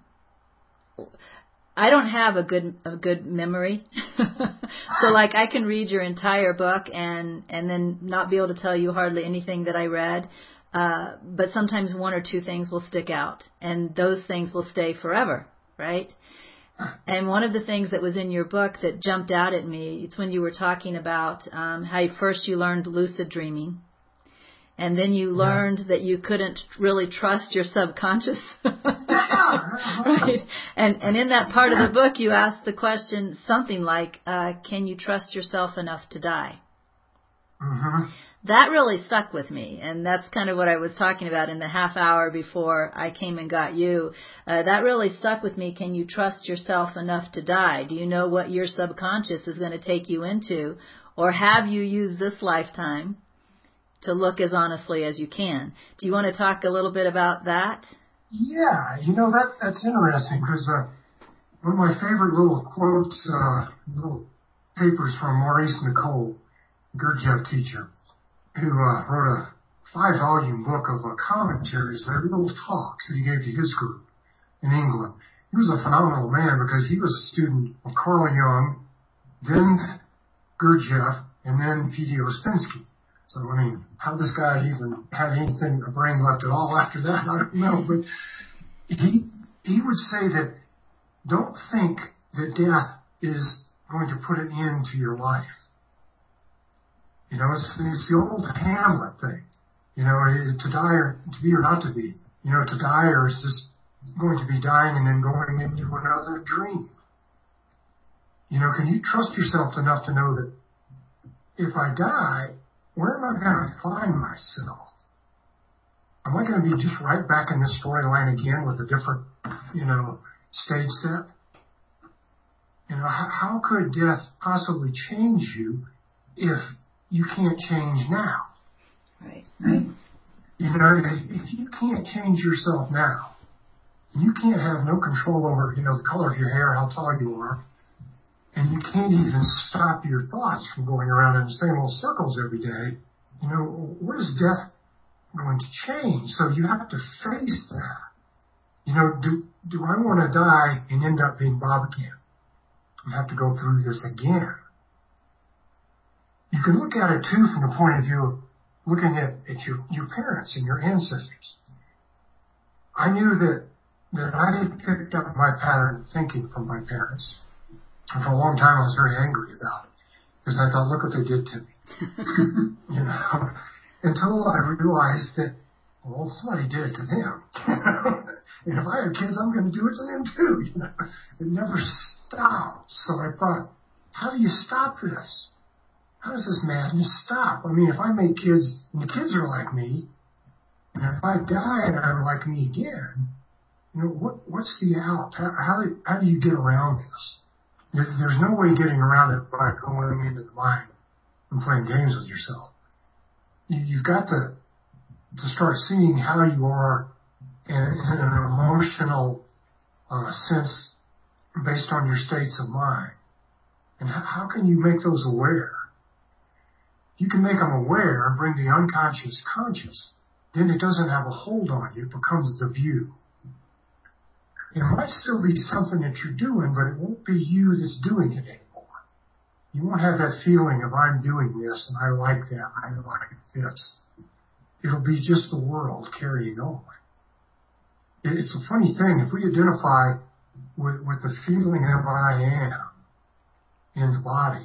I don't have a good a good memory, so like I can read your entire book and and then not be able to tell you hardly anything that I read. Uh, but sometimes one or two things will stick out, and those things will stay forever, right? And one of the things that was in your book that jumped out at me, it's when you were talking about um, how first you learned lucid dreaming, and then you learned yeah. that you couldn't really trust your subconscious. Right? And and in that part of the book, you asked the question something like, uh, can you trust yourself enough to die? Mm-hmm. That really stuck with me, and that's kind of what I was talking about in the half hour before I came and got you. Uh, that really stuck with me. Can you trust yourself enough to die? Do you know what your subconscious is going to take you into? Or have you used this lifetime to look as honestly as you can? Do you want to talk a little bit about that? Yeah, you know, that that's interesting because uh, one of my favorite little quotes, uh, little papers from Maurice Nicole, Gurdjieff teacher, who uh, wrote a five-volume book of uh, commentaries, very little talks that he gave to his group in England. He was a phenomenal man because he was a student of Carl Jung, then Gurdjieff, and then P D Ouspensky. So, I mean, how this guy even had anything, a brain left at all after that, I don't know. But he he would say that don't think that death is going to put an end to your life. You know, it's, it's the old Hamlet thing. You know, to die or to be or not to be. You know, to die or is just going to be dying and then going into another dream. You know, can you trust yourself enough to know that if I die, where am I going to find myself? Am I going to be just right back in this storyline again with a different, you know, stage set? You know, how, how could death possibly change you if you can't change now? Right. Right. You know, if, if you can't change yourself now, you can't have no control over, you know, the color of your hair, how tall you are, and you can't even stop your thoughts from going around in the same old circles every day. You know, what is death going to change? So you have to face that. You know, do do I want to die and end up being Bob again? I have to go through this again. You can look at it too from the point of view of looking at, at your, your parents and your ancestors. I knew that that I had picked up my pattern of thinking from my parents. And for a long time I was very angry about it because I thought, look what they did to me. You know, until I realized that, well, somebody did it to them. And if I have kids, I'm going to do it to them too. You know, it never stopped. So I thought, how do you stop this? How does this madness stop? I mean, if I make kids and the kids are like me, and if I die and I'm like me again, you know, what what's the out? How how do, how do you get around this? There, there's no way getting around it by going into the mind and playing games with yourself. You, you've got to to start seeing how you are in, in an emotional uh, sense based on your states of mind. And how, how can you make those aware? You can make them aware and bring the unconscious conscious. Then it doesn't have a hold on you. It becomes the view. It might still be something that you're doing, but it won't be you that's doing it anymore. You won't have that feeling of I'm doing this and I like that, I like this. It'll be just the world carrying on. It's a funny thing. If we identify with, with the feeling of I am in the body,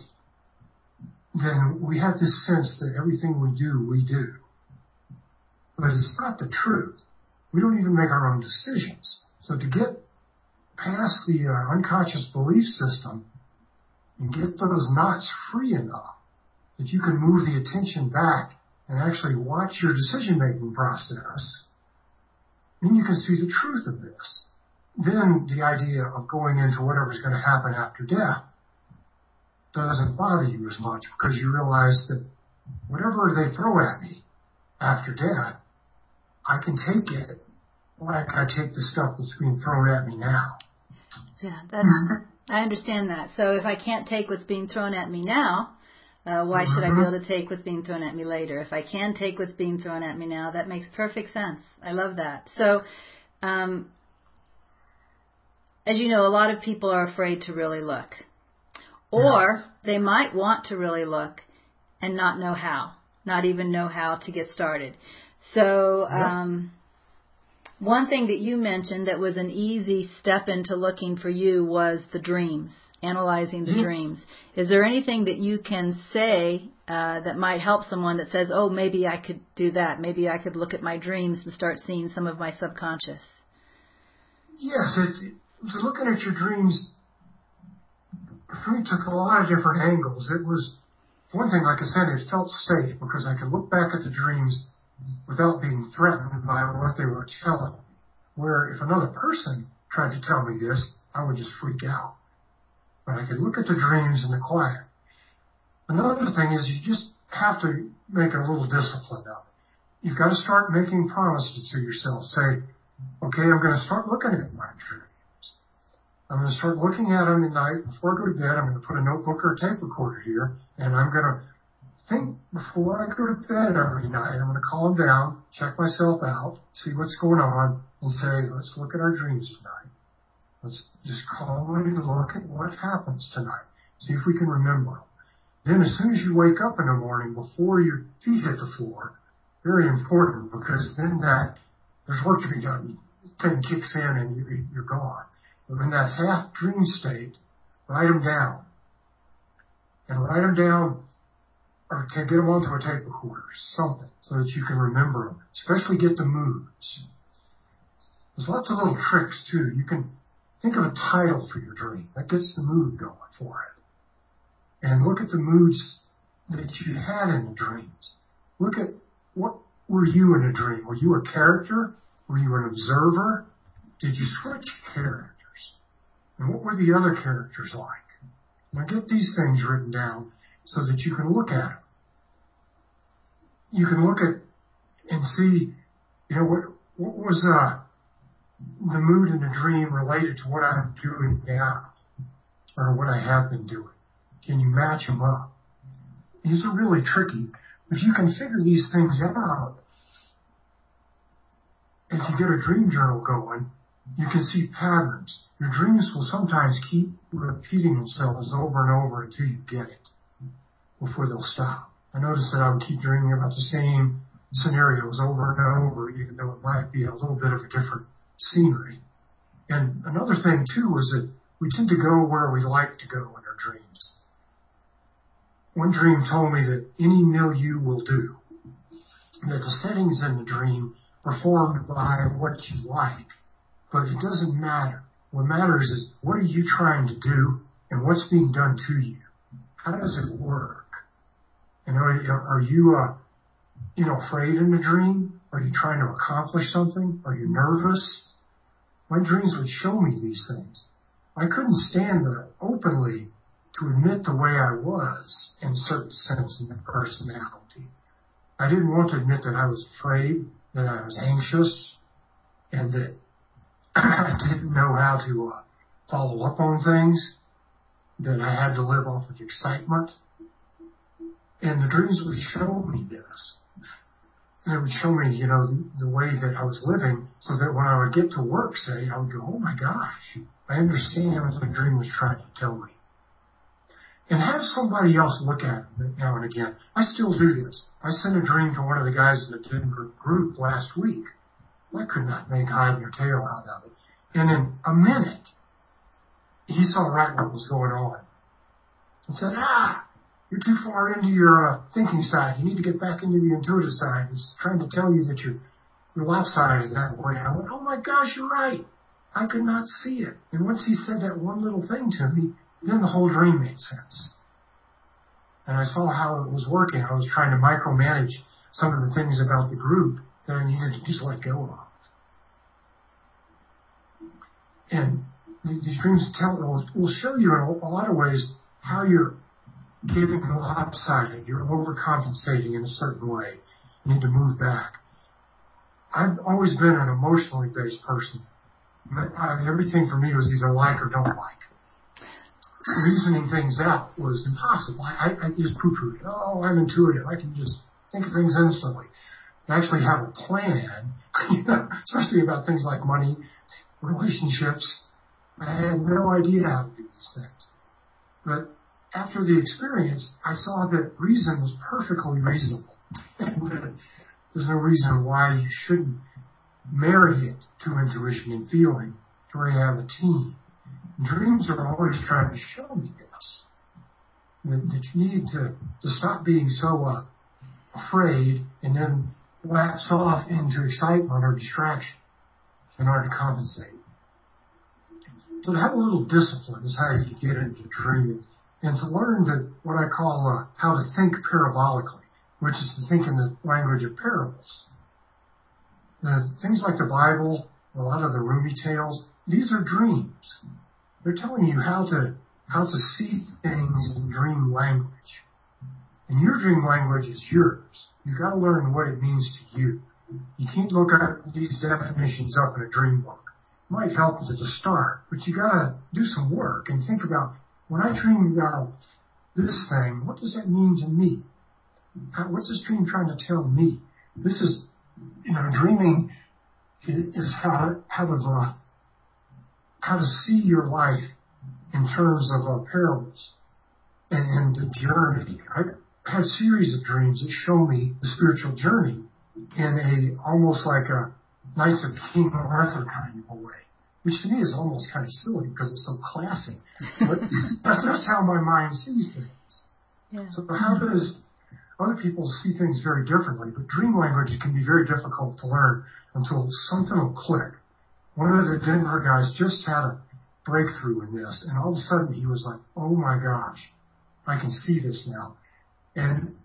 then we have this sense that everything we do, we do. But it's not the truth. We don't even make our own decisions. So to get past the uh, unconscious belief system and get those knots free enough that you can move the attention back and actually watch your decision-making process, then you can see the truth of this. Then the idea of going into whatever's going to happen after death doesn't bother you as much because you realize that whatever they throw at me after death, I can take it like I take the stuff that's being thrown at me now. Yeah, that's, I understand that. So if I can't take what's being thrown at me now, uh, why mm-hmm. should I be able to take what's being thrown at me later? If I can take what's being thrown at me now, that makes perfect sense. I love that. So, um, as you know, a lot of people are afraid to really look. Or yeah. they might want to really look and not know how, not even know how to get started. So, um, one thing that you mentioned that was an easy step into looking for you was the dreams, analyzing the mm-hmm. dreams. Is there anything that you can say uh, that might help someone that says, oh, maybe I could do that. Maybe I could look at my dreams and start seeing some of my subconscious? Yes, it, it, looking at your dreams, for me, took a lot of different angles. It was, one thing, like I said, it felt safe because I could look back at the dreams without being threatened by what they were telling me. Where if another person tried to tell me this, I would just freak out. But I could look at the dreams in the quiet. Another thing is you just have to make a little discipline of it. You've got to start making promises to yourself. Say, okay, I'm going to start looking at my dreams. I'm going to start looking at them at night. Before I go to bed, I'm going to put a notebook or a tape recorder here, and I'm going to think before I go to bed every night. I'm going to calm down, check myself out, see what's going on, and say, let's look at our dreams tonight. Let's just calmly look at what happens tonight. See if we can remember them. Then as soon as you wake up in the morning, before your feet hit the floor, very important, because then that, there's work to be done. Thing kicks in and you're, you're gone. But in that half dream state, write them down. And write them down, or to get them onto a tape recorder, something, so that you can remember them. Especially get the moods. There's lots of little tricks, too. You can think of a title for your dream. That gets the mood going for it. And look at the moods that you had in the dreams. look at what were you in a dream? Were you a character? Were you an observer? Did you switch characters? And what were the other characters like? Now get these things written down so that you can look at them. You can look at and see, you know, what, what was uh, the mood in the dream related to what I'm doing now or what I have been doing. Can you match them up? These are really tricky, but you can figure these things out. If you get a dream journal going, you can see patterns. Your dreams will sometimes keep repeating themselves over and over until you get it, before they'll stop. I noticed that I would keep dreaming about the same scenarios over and over, even though it might be a little bit of a different scenery. And another thing, too, is that we tend to go where we like to go in our dreams. One dream told me that any milieu will do, that the settings in the dream are formed by what you like, but it doesn't matter. What matters is what are you trying to do and what's being done to you. How does it work? And are, are you, uh, you know, afraid in the dream? Are you trying to accomplish something? Are you nervous? My dreams would show me these things. I couldn't stand there openly to admit the way I was in a certain sense in my personality. I didn't want to admit that I was afraid, that I was anxious, and that I didn't know how to uh, follow up on things, that I had to live off of excitement. And the dreams would show me this. They would show me, you know, the, the way that I was living so that when I would get to work, say, I would go, oh my gosh, I understand what the dream was trying to tell me. And have somebody else look at it now and again. I still do this. I sent a dream to one of the guys in the Denver group last week. I could not make hide nor tail out of it. And in a minute, he saw right what was going on. And said, ah, you're too far into your uh, thinking side. You need to get back into the intuitive side. He's trying to tell you that you're, you're lopsided that way. I went, oh my gosh, you're right. I could not see it. And once he said that one little thing to me, then the whole dream made sense. And I saw how it was working. I was trying to micromanage some of the things about the group that I needed to just let go of. And these dreams tell, will show you in a lot of ways how you're getting lopsided. You're overcompensating in a certain way. You need to move back. I've always been an emotionally based person. I, everything for me was either like or don't like. Reasoning things out was impossible. I, I just poo-pooed. Oh, I'm intuitive. I can just think of things instantly. I actually have a plan, you know, especially about things like money, relationships. I had no idea how to do these things. But after the experience, I saw that reason was perfectly reasonable. And that there's no reason why you shouldn't marry it to intuition and feeling to where you have a team. Dreams are always trying to show me this, that, that you need to, to stop being so uh, afraid and then lapse off into excitement or distraction in order to compensate. So to have a little discipline is how you get into dreaming, and to learn that what I call uh, how to think parabolically, which is to think in the language of parables. The things like the Bible, a lot of the Rumi tales, these are dreams. They're telling you how to how to see things in dream language. And your dream language is yours. You've got to learn what it means to you. You can't look at these definitions up in a dream book. It might help at the start, but you got to do some work and think about, when I dream about this thing, what does that mean to me? How, what's this dream trying to tell me? This is, you know, dreaming is how to, how to, uh, how to see your life in terms of uh, parables and, and the journey. I had a series of dreams that show me the spiritual journey in a almost like a Knights of King Arthur kind of a way, which to me is almost kind of silly because it's so classic. But that's how my mind sees things. Yeah. So how does other people see things very differently? But dream language can be very difficult to learn until something will click. One of the Denver guys just had a breakthrough in this, and all of a sudden he was like, oh my gosh, I can see this now. And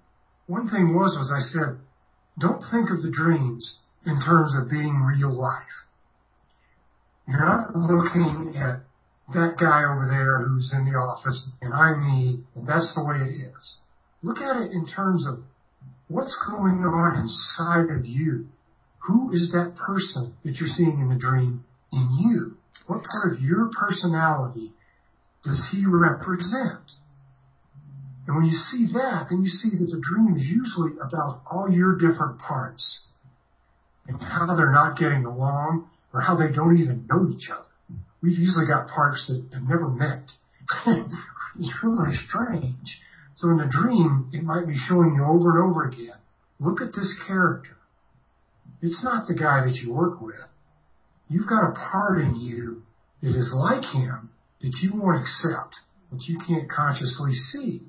one thing was, was I said, don't think of the dreams in terms of being real life. You're not looking at that guy over there who's in the office and I'm me and that's the way it is. Look at it in terms of what's going on inside of you. Who is that person that you're seeing in the dream in you? What part of your personality does he represent? And when you see that, then you see that the dream is usually about all your different parts and how they're not getting along or how they don't even know each other. We've usually got parts that have never met. It's really strange. So in a dream, it might be showing you over and over again, look at this character. It's not the guy that you work with. You've got a part in you that is like him that you won't accept, that you can't consciously see.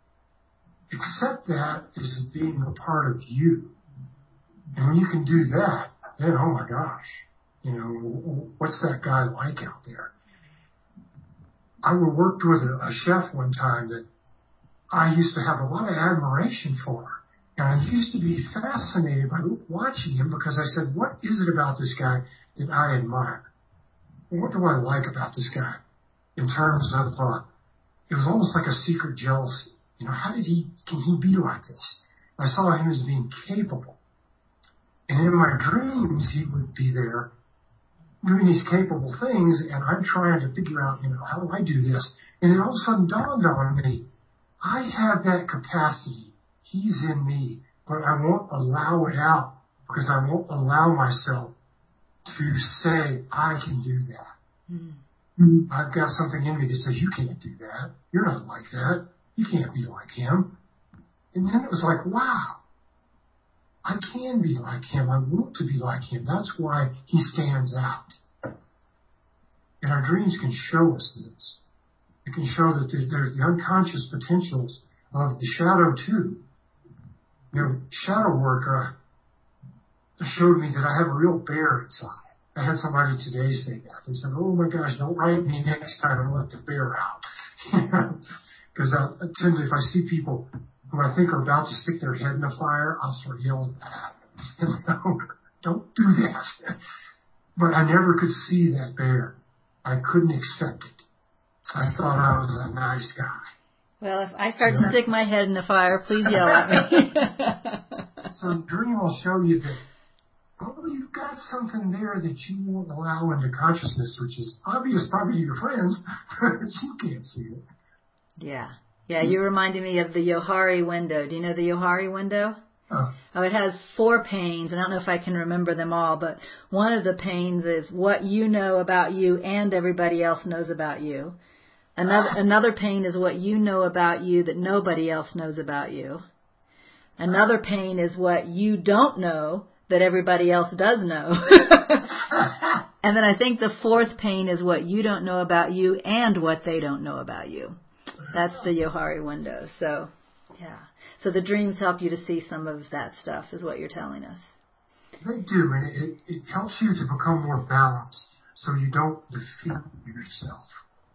Accept that as being a part of you. And when you can do that, then, oh my gosh, you know, what's that guy like out there? I worked with a, a chef one time that I used to have a lot of admiration for. And I used to be fascinated by watching him because I said, what is it about this guy that I admire? What do I like about this guy in terms of, uh, it was almost like a secret jealousy. You know, how did he, can he be like this? I saw him as being capable. And in my dreams, he would be there doing these capable things, and I'm trying to figure out, you know, how do I do this? And it all of a sudden dawned on me, I have that capacity. He's in me, but I won't allow it out because I won't allow myself to say, I can do that. Mm. I've got something in me that says, you can't do that. You're not like that. You can't be like him. And then it was like, wow, I can be like him. I want to be like him. That's why he stands out. And our dreams can show us this. It can show that there's the unconscious potentials of the shadow too. You know, shadow work uh, showed me that I have a real bear inside. I had somebody today say that. They said, oh my gosh, don't write me next time and let the bear out. Because I, I tend to, if I see people who I think are about to stick their head in the fire, I'll start yelling at them. No, don't do that. But I never could see that bear. I couldn't accept it. I thought I was a nice guy. Well, if I start to stick my head in the fire, please yell at me. So the dream will show you that, oh, you've got something there that you won't allow into consciousness, which is obvious probably to your friends, but you can't see it. Yeah. Yeah, you reminded me of the Johari window. Do you know the Johari window? Oh. Oh, it has four panes, and I don't know if I can remember them all, but one of the panes is what you know about you and everybody else knows about you. Another another pane is what you know about you that nobody else knows about you. Another pane is what you don't know that everybody else does know. And then I think the fourth pane is what you don't know about you and what they don't know about you. That's the Johari window. So, yeah. So the dreams help you to see some of that stuff, is what you're telling us. They do, and it, it helps you to become more balanced so you don't defeat yourself.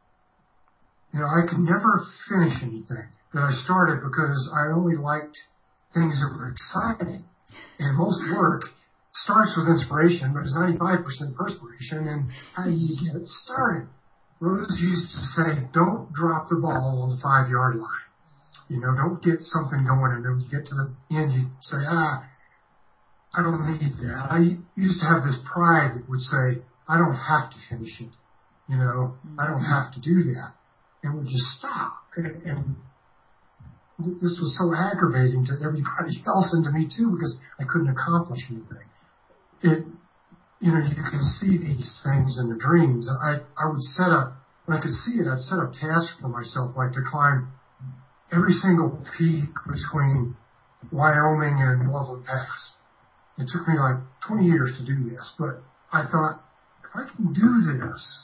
You know, I could never finish anything that I started because I only liked things that were exciting. And most work starts with inspiration, but it's ninety-five percent perspiration. And how do you get it started? Rose used to say, don't drop the ball on the five-yard line. You know, don't get something going, and then when you get to the end, you say, ah, I don't need that. I used to have this pride that would say, I don't have to finish it. You know, mm-hmm. I don't have to do that. And would just stop. And, and this was so aggravating to everybody else and to me too, because I couldn't accomplish anything. It, you know, you can see these things in the dreams. I, I would set up, when I could see it, I'd set up tasks for myself, like to climb every single peak between Wyoming and Loveland Pass. It took me like twenty years to do this, but I thought, if I can do this,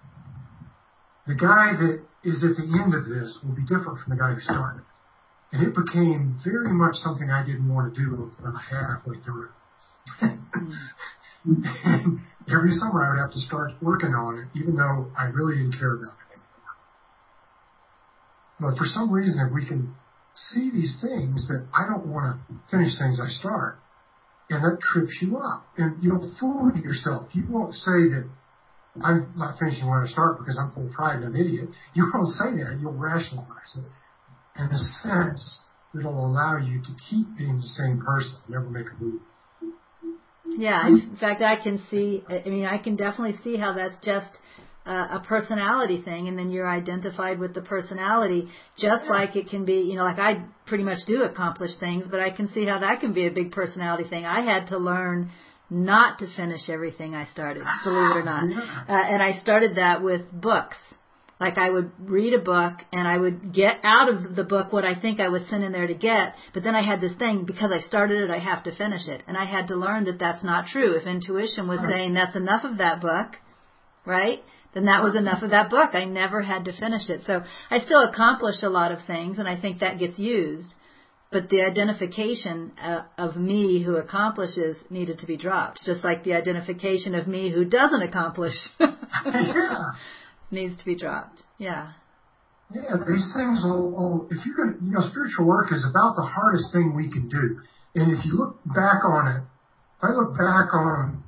the guy that is at the end of this will be different from the guy who started. And it became very much something I didn't want to do about halfway through. And every summer I would have to start working on it, even though I really didn't care about it anymore. But for some reason, if we can see these things that I don't want to finish things I start. And that trips you up. And you'll fool yourself. You won't say that I'm not finishing what I start because I'm full of pride and I'm an idiot. You won't say that. You'll rationalize it. In a sense, it'll allow you to keep being the same person, never make a move. Yeah, in fact, I can see, I mean, I can definitely see how that's just uh, a personality thing, and then you're identified with the personality, just yeah. like it can be, you know, like I pretty much do accomplish things, but I can see how that can be a big personality thing. I had to learn not to finish everything I started, believe it or not. Yeah. Uh, and I started that with books. Like I would read a book and I would get out of the book what I think I was sent in there to get, but then I had this thing, because I started it, I have to finish it. And I had to learn that that's not true. If intuition was saying that's enough of that book, right, then that was enough of that book. I never had to finish it. So I still accomplish a lot of things, and I think that gets used. But the identification uh, of me who accomplishes needed to be dropped, just like the identification of me who doesn't accomplish. Yeah. Needs to be dropped. Yeah. Yeah, these things will, will, if you're going to, you know, spiritual work is about the hardest thing we can do. And if you look back on it, if I look back on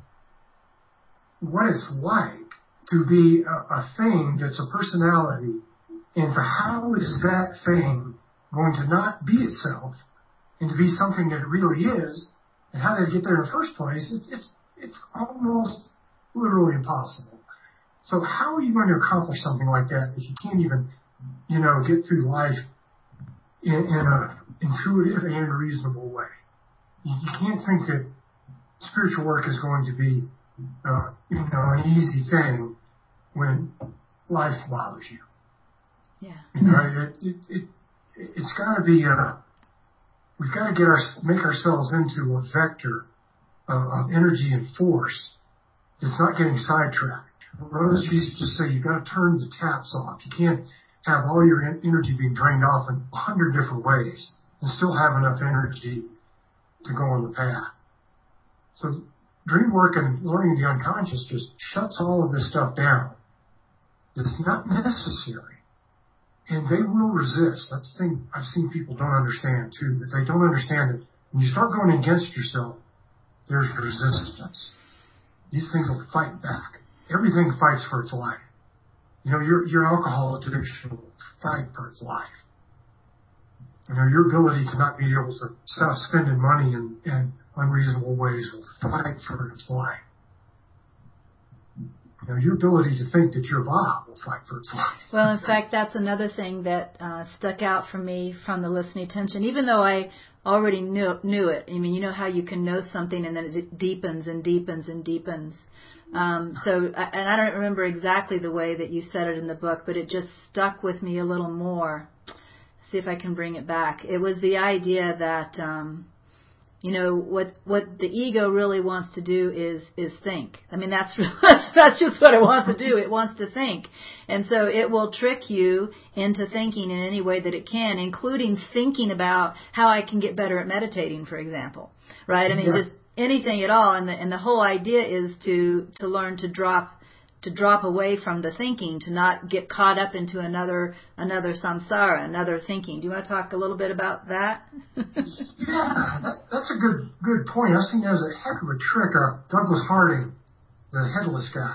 what it's like to be a, a thing that's a personality, and for how is that thing going to not be itself and to be something that it really is, and how did it get there in the first place, it's, it's, it's almost literally impossible. So how are you going to accomplish something like that if you can't even, you know, get through life in, in a intuitive and reasonable way? You, you can't think that spiritual work is going to be, uh, you know, an easy thing when life bothers you. Yeah. You know, it, it, it, it's got to be, uh, we've got to get our, make ourselves into a vector of, of energy and force that's not getting sidetracked. Rose used to say, you've got to turn the taps off. You can't have all your energy being drained off in a hundred different ways and still have enough energy to go on the path. So dream work and learning the unconscious just shuts all of this stuff down. It's not necessary. And they will resist. That's the thing I've seen people don't understand too, that they don't understand that when you start going against yourself, there's resistance. These things will fight back. Everything fights for its life. You know, your your alcohol addiction will fight for its life. You know, your ability to not be able to stop spending money in, in unreasonable ways will fight for its life. You know, your ability to think that you're Bob will fight for its life. Well, in fact, that's another thing that uh, stuck out for me from the listening attention, even though I already knew knew it. I mean, you know how you can know something and then it deepens and deepens and deepens. Um, so, and I don't remember exactly the way that you said it in the book, but it just stuck with me a little more. See if I can bring it back. It was the idea that, um, you know, what what the ego really wants to do is is think. I mean, that's that's, that's just what it wants to do. It wants to think. And so it will trick you into thinking in any way that it can, including thinking about how I can get better at meditating, for example. Right? I mean, yeah. just anything at all. And the and the whole idea is to to learn to drop to drop away from the thinking, to not get caught up into another another samsara, another thinking. Do you want to talk a little bit about that? Yeah, that, that's a good good point. I think there's a heck of a trick. Uh, Douglas Harding, the headless guy,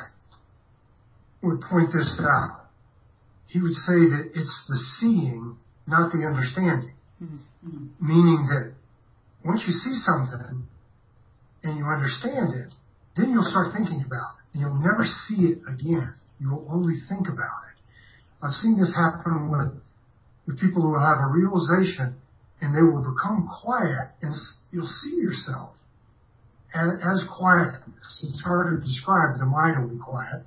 would point this out. He would say that it's the seeing, not the understanding. Mm-hmm. Meaning that once you see something and you understand it, then you'll start thinking about it. And you'll never see it again. You will only think about it. I've seen this happen with, with people who will have a realization and they will become quiet, and you'll see yourself as, as quietness. It's hard to describe. The mind will be quiet.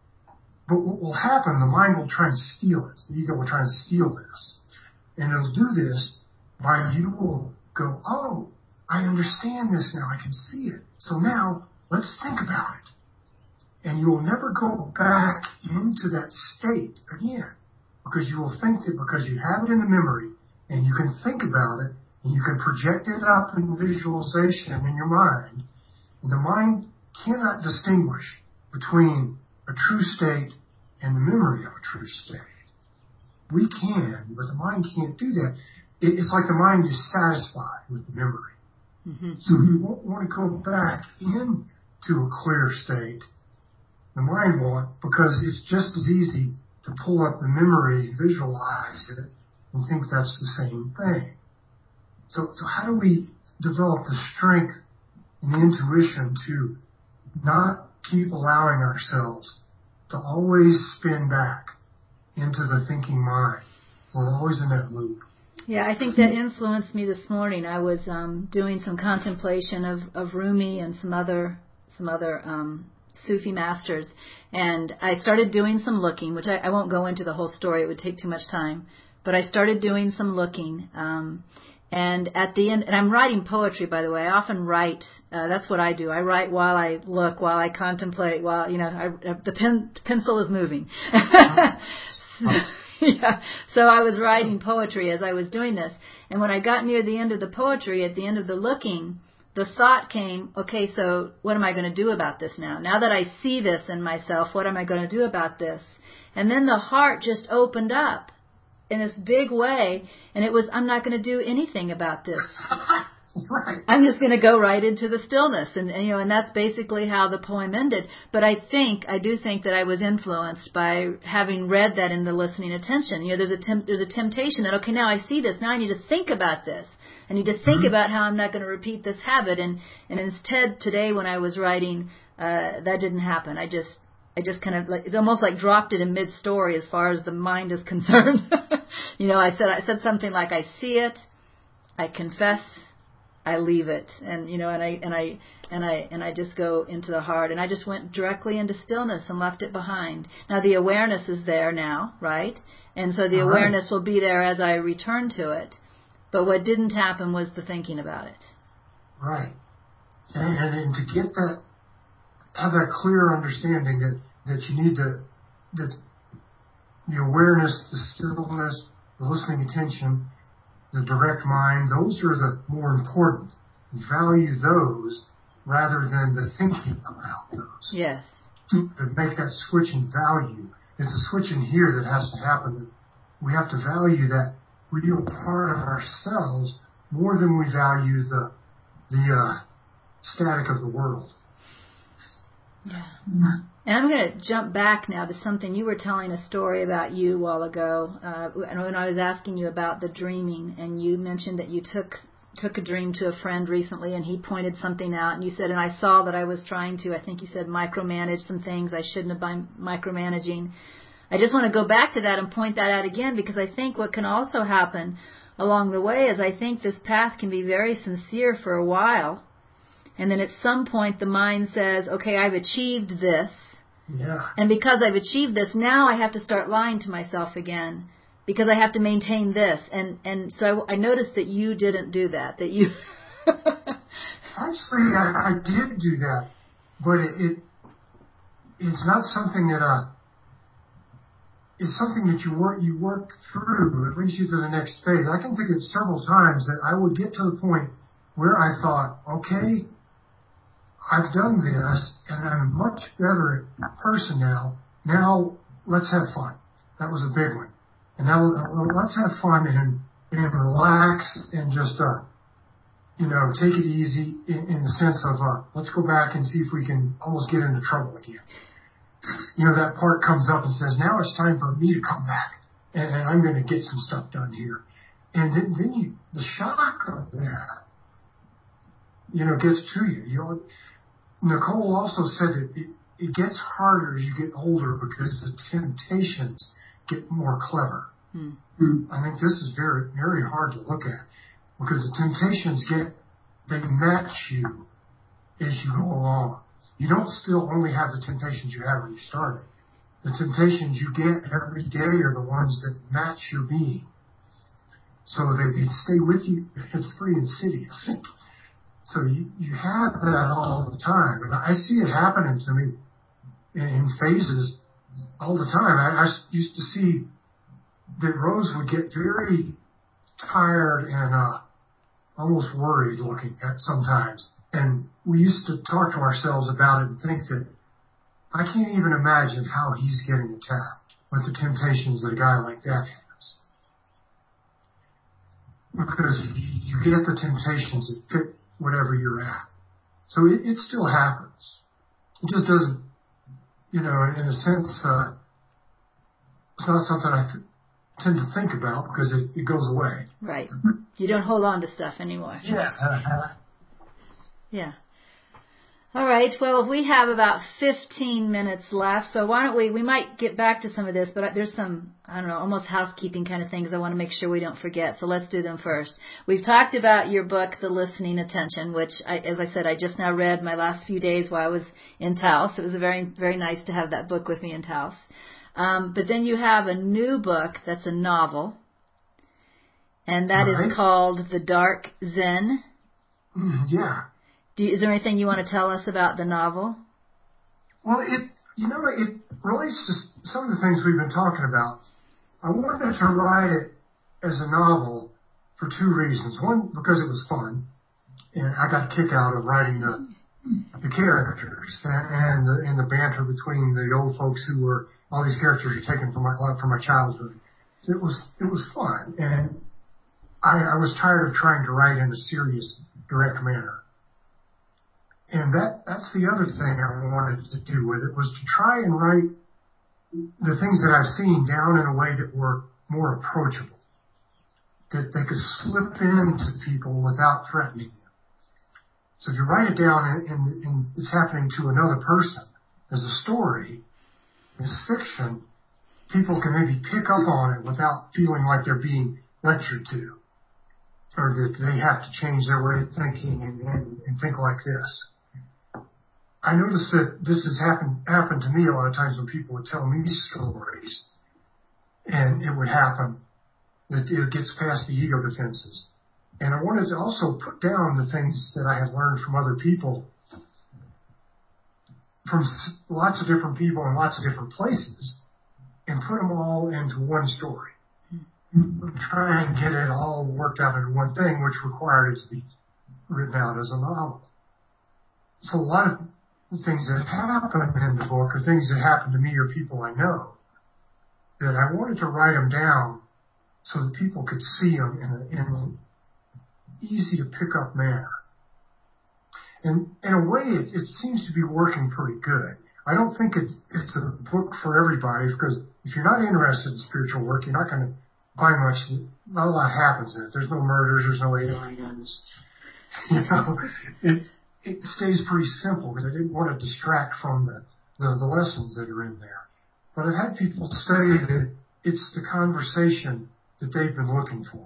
But what will happen, the mind will try and steal it. The ego will try and steal this. And it'll do this by you will go, oh, I understand this now. I can see it. So now let's think about it. And you will never go back into that state again, because you will think that because you have it in the memory and you can think about it and you can project it up in visualization in your mind, and the mind cannot distinguish between a true state and the memory of a true state. We can, but the mind can't do that. it, it's like the mind is satisfied with the memory. Mm-hmm. So if you want to go back into a clear state, the mind won't, because it's just as easy to pull up the memory, visualize it, and think that's the same thing. So, so how do we develop the strength and the intuition to not keep allowing ourselves to always spin back into the thinking mind? We're always in that loop. Yeah, I think that influenced me this morning. I was um, doing some contemplation of, of Rumi and some other some other um, Sufi masters, and I started doing some looking, which I, I won't go into the whole story. It would take too much time. But I started doing some looking, um, and at the end, and I'm writing poetry, by the way. I often write. Uh, that's what I do. I write while I look, while I contemplate, while you know I, the pen pencil is moving. Yeah. So I was writing poetry as I was doing this, and when I got near the end of the poetry, at the end of the looking, the thought came, okay, so what am I going to do about this now? Now that I see this in myself, what am I going to do about this? And then the heart just opened up in this big way, and it was, I'm not going to do anything about this. Right. I'm just going to go right into the stillness, and, and you know, and that's basically how the poem ended. But I think, I do think that I was influenced by having read that in the listening attention. You know, there's a temp, there's a temptation that, okay, now I see this, now I need to think about this. I need to think mm-hmm. about how I'm not going to repeat this habit. And and instead, today when I was writing, uh, that didn't happen. I just I just kind of like, it's almost like dropped it in mid-story as far as the mind is concerned. You know, I said I said something like, I see it, I confess, I leave it, and you know, and I and I and I and I just go into the heart, and I just went directly into stillness and left it behind. Now the awareness is there now, right? And so the All awareness right. will be there as I return to it. But what didn't happen was the thinking about it. Right. And, and, and to get that, have that clear understanding that, that you need to, that the awareness, the stillness, the listening attention, the direct mind, those are the more important. Value those rather than the thinking about those. Yes. To, to make that switch in value. It's a switch in here that has to happen. We have to value that real part of ourselves more than we value the the uh, static of the world. Yeah. And I'm going to jump back now to something you were telling a story about you a while ago. Uh, when I was asking you about the dreaming, and you mentioned that you took took a dream to a friend recently, and he pointed something out, and you said, and I saw that I was trying to, I think you said, micromanage some things I shouldn't have been micromanaging. I just want to go back to that and point that out again, because I think what can also happen along the way is I think this path can be very sincere for a while, and then at some point the mind says, okay, I've achieved this, yeah. and because I've achieved this, now I have to start lying to myself again, because I have to maintain this. And, and so I, I noticed that you didn't do that, that you... Actually, I, I did do that, but it, it it's not something that... Uh, It's something that you work you work through. It brings you to the next phase. I can think of several times that I would get to the point where I thought, okay, I've done this, and I'm a much better person now. Now let's have fun. That was a big one. And now let's have fun and and relax and just uh, you know, take it easy in, in the sense of uh, let's go back and see if we can almost get into trouble again. You know, that part comes up and says, now it's time for me to come back, and, and I'm going to get some stuff done here. And then, then you, the shock of that, you know, gets to you. You know, Nicole also said that it, it gets harder as you get older because the temptations get more clever. Hmm. I think this is very, very hard to look at because the temptations get, they match you as you go along. You don't still only have the temptations you had when you started. The temptations you get every day are the ones that match your being. So they, they stay with you. It's pretty insidious. So you, you have that all the time. And I see it happening to me in, in phases all the time. I, I used to see that Rose would get very tired and uh, almost worried looking at sometimes. And we used to talk to ourselves about it and think that I can't even imagine how he's getting attacked with the temptations that a guy like that has. because you, you get the temptations that fit whatever you're at. So it, it still happens. It just doesn't, you know, in a sense, uh, it's not something I th- tend to think about because it, it goes away. Right. You don't hold on to stuff anymore. Yeah. Yeah. All right. Well, we have about fifteen minutes left, so why don't we, we might get back to some of this, but there's some, I don't know, almost housekeeping kind of things I want to make sure we don't forget, so let's do them first. We've talked about your book, The Listening Attention, which, I, as I said, I just now read my last few days while I was in Taos. It was very, very nice to have that book with me in Taos. Um, but then you have a new book that's a novel, and that right. is called The Dark Zen. Mm, yeah. Do you, is there anything you want to tell us about the novel? Well, it, you know, it relates to some of the things we've been talking about. I wanted to write it as a novel for two reasons. One, because it was fun, and I got a kick out of writing the, the characters and the, and the banter between the old folks who were, all these characters are taken from my, from my childhood. So it was, it was fun, and I, I was tired of trying to write in a serious, direct manner. And that, that's the other thing I wanted to do with it, was to try and write the things that I've seen down in a way that were more approachable, that they could slip into people without threatening them. So if you write it down and, and, and it's happening to another person as a story, as fiction, people can maybe pick up on it without feeling like they're being lectured to, or that they have to change their way of thinking and, and, and think like this. I noticed that this has happened happened to me a lot of times when people would tell me stories, and it would happen that it gets past the ego defenses. And I wanted to also put down the things that I had learned from other people, from lots of different people in lots of different places, and put them all into one story. Try and get it all worked out into one thing, which required it to be written out as a novel. So a lot of the things that happen in the book are things that happen to me or people I know, that I wanted to write them down so that people could see them in, a, in an easy to pick up manner. And in a way, it, it seems to be working pretty good. I don't think it, it's a book for everybody, because if you're not interested in spiritual work, you're not going to find much, not a lot happens in it. There's no murders, there's no aliens. You know, it, it stays pretty simple because I didn't want to distract from the, the, the lessons that are in there. But I've had people say that it's the conversation that they've been looking for.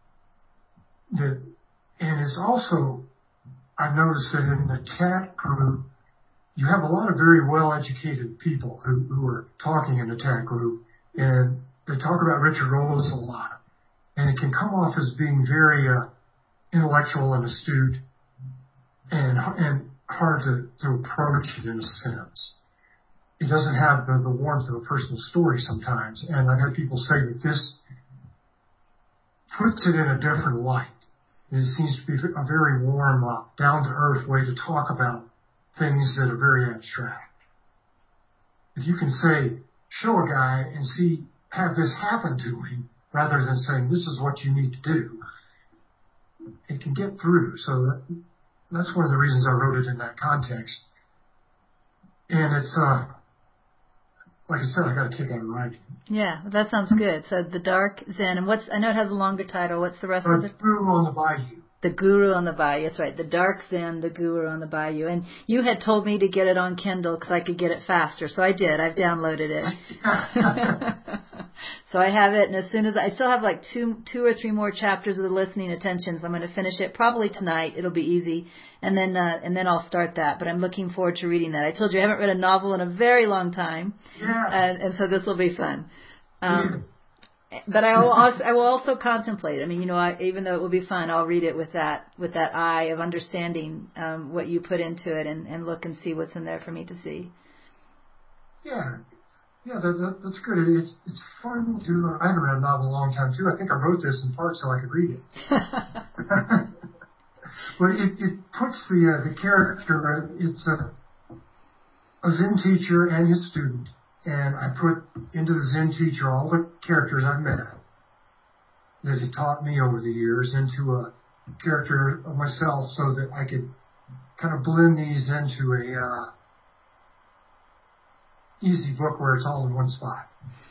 That, and it's also, I've noticed that in the chat group, you have a lot of very well-educated people who, who are talking in the chat group, and they talk about Richard Rolls a lot. And it can come off as being very uh, intellectual and astute, and and hard to, to approach it in a sense. It doesn't have the, the warmth of a personal story sometimes, and I've had people say that this puts it in a different light. It seems to be a very warm, uh, down-to-earth way to talk about things that are very abstract. If you can say, show a guy and see, have this happen to him, rather than saying, this is what you need to do, it can get through. So that, that's one of the reasons I wrote it in that context. And it's, uh, like I said, I got a kick out of writing. Yeah, that sounds good. So The Dark Zen, and what's, I know it has a longer title. What's the rest uh, of it? Guru on the Bayou. The Guru on the Bayou. That's right. The Dark Zen, The Guru on the Bayou. And you had told me to get it on Kindle because I could get it faster. So I did. I've downloaded it. So I have it. And as soon as I still have like two, two or three more chapters of The Listening Attention. So I'm going to finish it probably tonight. It'll be easy. And then, uh, and then I'll start that. But I'm looking forward to reading that. I told you I haven't read a novel in a very long time. Yeah. And, and so this will be fun. Um, yeah. But I will also, I will also contemplate. I mean, you know, I, even though it will be fun, I'll read it with that with that eye of understanding um, what you put into it, and, and look and see what's in there for me to see. Yeah, yeah, that, that, that's good. It's it's fun to. I haven't read a novel in a long time too. I think I wrote this in part so I could read it. But it, it puts the uh, the character. It's a a Zen teacher and his student. And I put into the Zen teacher all the characters I've met. that he taught me over the years into a character of myself so that I could kind of blend these into a uh, easy book where it's all in one spot.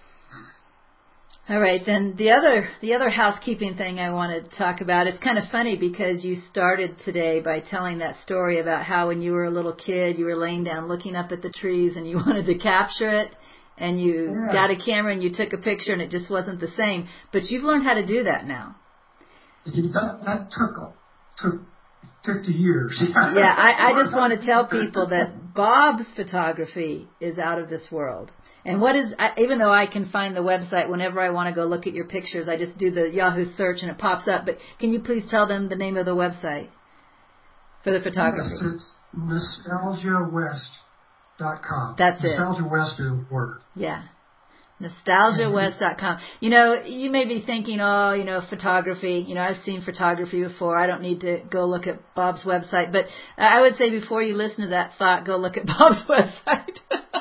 All right, then the other the other housekeeping thing I want to talk about, it's kind of funny because you started today by telling that story about how when you were a little kid, you were laying down looking up at the trees and you wanted to capture it, and you Yeah. got a camera and you took a picture and it just wasn't the same. But you've learned how to do that now. That, that took took fifty years. Yeah, I, I just want to tell people that Bob's photography is out of this world. And what is, I, even though I can find the website whenever I want to go look at your pictures, I just do the Yahoo search and it pops up. But can you please tell them the name of the website for the photography? Yes, it's nostalgia west dot com. That's it. Nostalgia West is a word. Yeah. nostalgia west dot com. You know, you may be thinking, oh, you know, photography. You know, I've seen photography before. I don't need to go look at Bob's website. But I would say before you listen to that thought, go look at Bob's website.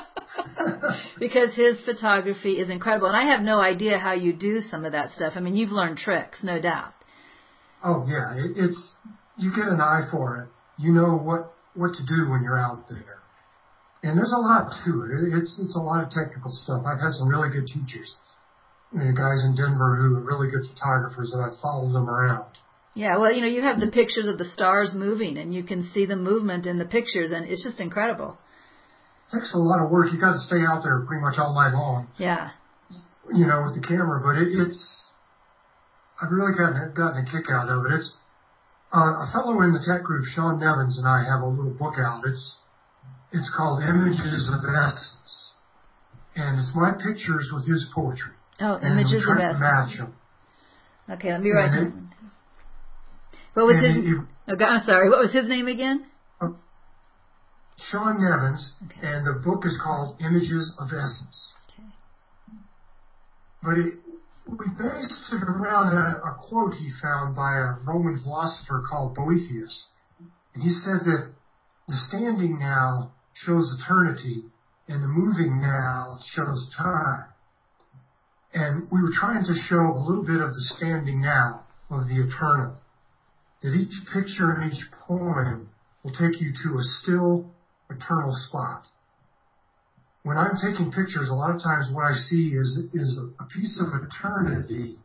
Because his photography is incredible. And I have no idea how you do some of that stuff. I mean, you've learned tricks, no doubt. Oh, yeah. It, it's, you get an eye for it. You know what, what to do when you're out there. And there's a lot to it. It's it's a lot of technical stuff. I've had some really good teachers, you know, guys in Denver who are really good photographers, and I've followed them around. Yeah, well, you know, you have the pictures of the stars moving, and you can see the movement in the pictures, and it's just incredible. It takes a lot of work. You got to stay out there pretty much all night long. Yeah. You know, with the camera, but it, it's I've really gotten gotten a kick out of it. It's uh, a fellow in the tech group, Sean Nevins, and I have a little book out. It's It's called Images of Essence, and it's my pictures with his poetry. Oh, and Images we of try to Essence. match them. Okay, let me write And that. What was his? it, it, Oh, God, I'm sorry. What was his name again? uh, Sean Nevins, Okay. and the book is called Images of Essence. Okay. But it, we based it around a, a quote he found by a Roman philosopher called Boethius, and he said that the standing now shows eternity, and the moving now shows time. And we were trying to show a little bit of the standing now of the eternal. That each picture and each poem will take you to a still, eternal spot. When I'm taking pictures, a lot of times what I see is is a piece of eternity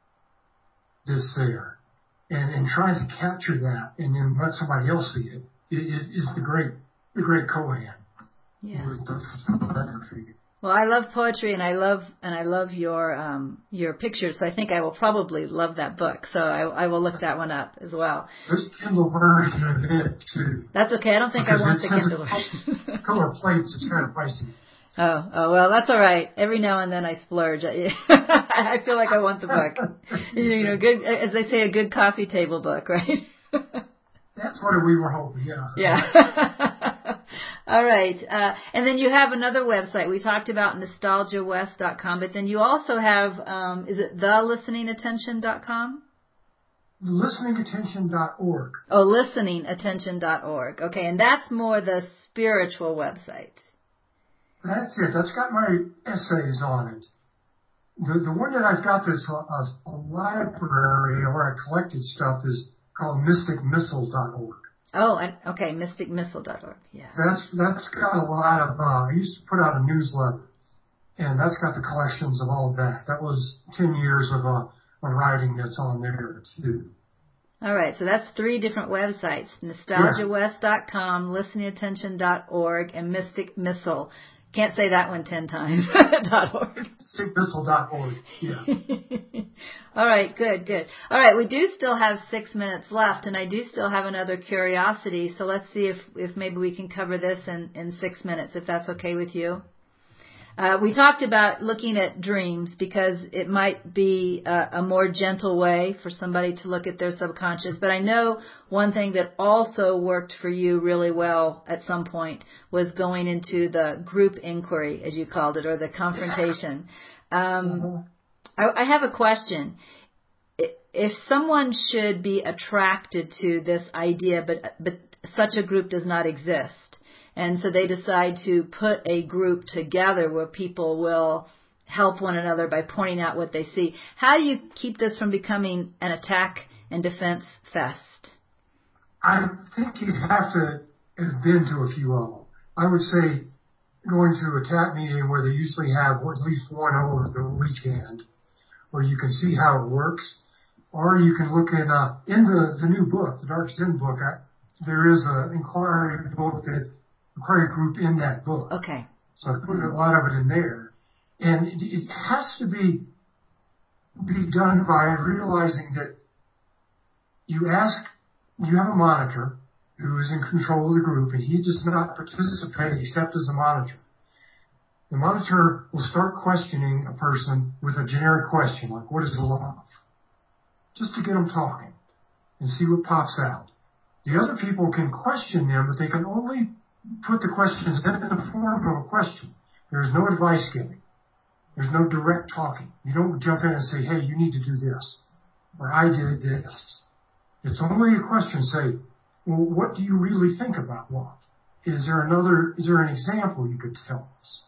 that's there. And, and trying to capture that and then let somebody else see it is, is the great the great Kohan. Yeah. With the photography. Well, I love poetry, and I love and I love your um, your pictures. So I think I will probably love that book. So I, I will look that one up as well. There's a Kindle version of it too. That's okay. I don't think Because I want the since Kindle version. Color plates is kind of pricey. Oh, oh well, that's all right. Every now and then I splurge. I feel like I want the book. You know, good as they say, a good coffee table book, right? That's what we were hoping. Yeah. Yeah. All right. Uh, and then you have another website. We talked about nostalgia west dot com, but then you also have, um, is it the listening attention dot com? listening attention dot org. Oh, listening attention dot org. Okay, and that's more the spiritual website. That's it. That's got my essays on it. The the one that I've got that's a, a, a library where I collected stuff is called mystic missile dot org. Oh, I, okay, mystic missile dot org. Yeah. That's that's got a lot of. Uh, I used to put out a newsletter, and that's got the collections of all of that. That was ten years of uh, of writing that's on there too. All right, so that's three different websites: nostalgia west dot com, listening attention dot org, and Mystic Missile. Can't say that one ten times. .org. mystic missile dot org. Yeah. All right, good, good. All right, we do still have six minutes left, and I do still have another curiosity. So let's see if, if maybe we can cover this in, in six minutes, if that's okay with you. Uh, we talked about looking at dreams because it might be a, a more gentle way for somebody to look at their subconscious. But I know one thing that also worked for you really well at some point was going into the group inquiry, as you called it, or the confrontation. Um, I, I have a question. If someone should be attracted to this idea, but but such a group does not exist, and so they decide to put a group together where people will help one another by pointing out what they see. How do you keep this from becoming an attack and defense fest? I think you have to have been to a few of them. I would say going to a T A T meeting where they usually have at least one over the weekend, where you can see how it works, or you can look in uh, in the, the new book, the Dark Zen book. I, there is an inquiry book that inquiry group in that book. Okay. So I put a lot of it in there, and it, it has to be be done by realizing that you ask, you have a monitor who is in control of the group, and he does not participate except as a monitor. The monitor will start questioning a person with a generic question, like, what is love? Just to get them talking and see what pops out. The other people can question them, but they can only put the questions in the form of a question. There's no advice giving. There's no direct talking. You don't jump in and say, hey, you need to do this, or I did this. It's only a question. Say, well, what do you really think about love? Is there another, is there an example you could tell us?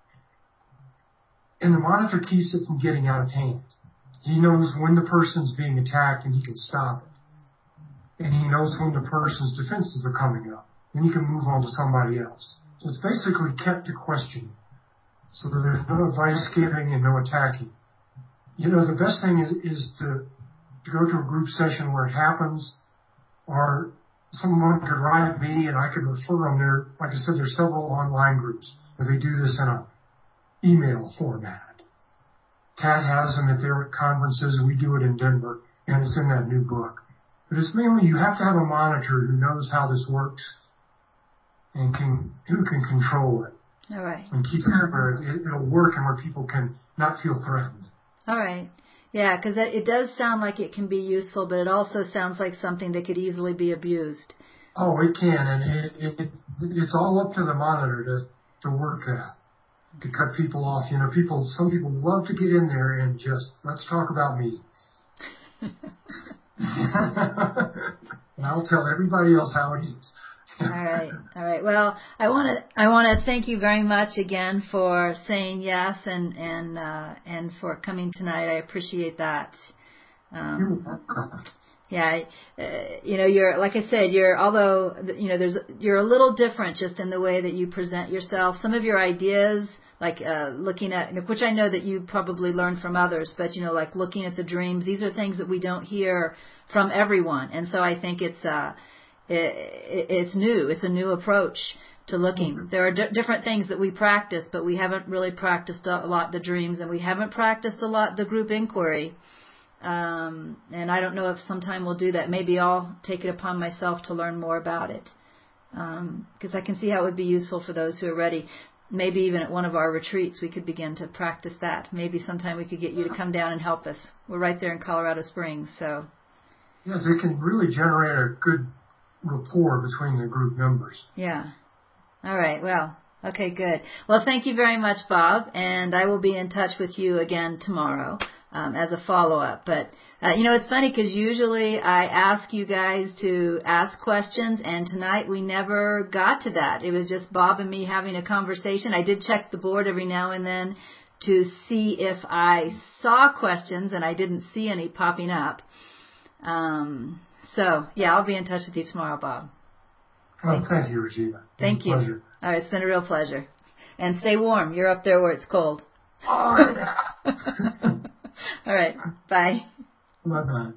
And the monitor keeps it from getting out of hand. He knows when the person's being attacked and he can stop it. And he knows when the person's defenses are coming up. Then you can move on to somebody else. So it's basically kept to questioning. So that there's no advice giving and no attacking. You know, the best thing is, is to, to go to a group session where it happens, or someone could write me and I could refer them there. Like I said, there's several online groups where they do this in a email format. T A T has them at their conferences, and we do it in Denver, and it's in that new book. But it's mainly you have to have a monitor who knows how this works and can who can control it. All right. And keep it where it, it'll work and where people can not feel threatened. All right. Yeah, because it does sound like it can be useful, but it also sounds like something that could easily be abused. Oh, it can, and it, it, it it's all up to the monitor to, to work that, to cut people off. You know, people, some people love to get in there and just, let's talk about me. And I'll tell everybody else how it is. All right, all right. Well, I want to I want to thank you very much again for saying yes and and uh, and for coming tonight. I appreciate that. Um, You're welcome. Yeah, uh, you know, you're like I said, you're although you know there's you're a little different just in the way that you present yourself. Some of your ideas, like uh, looking at, which I know that you probably learned from others, but you know, like looking at the dreams. These are things that we don't hear from everyone, and so I think it's. Uh, It, it's new. It's a new approach to looking. Mm-hmm. There are d- different things that we practice, but we haven't really practiced a lot the dreams, and we haven't practiced a lot the group inquiry. Um, and I don't know if sometime we'll do that. Maybe I'll take it upon myself to learn more about it, because um, I can see how it would be useful for those who are ready. Maybe even at one of our retreats we could begin to practice that. Maybe sometime we could get you to come down and help us. We're right there in Colorado Springs, so. Yes, it can really generate a good rapport between the group members. Yeah. All right. Well, okay, good. Well, thank you very much, Bob, and I will be in touch with you again tomorrow um, as a follow-up. But, uh, you know, it's funny because usually I ask you guys to ask questions, and tonight we never got to that. It was just Bob and me having a conversation. I did check the board every now and then to see if I saw questions, and I didn't see any popping up. Um So, yeah, I'll be in touch with you tomorrow, Bob. Well, thank you, Regina. Thank you. Pleasure. All right, it's been a real pleasure. And stay warm. You're up there where it's cold. Oh, yeah. All right, bye. Bye-bye.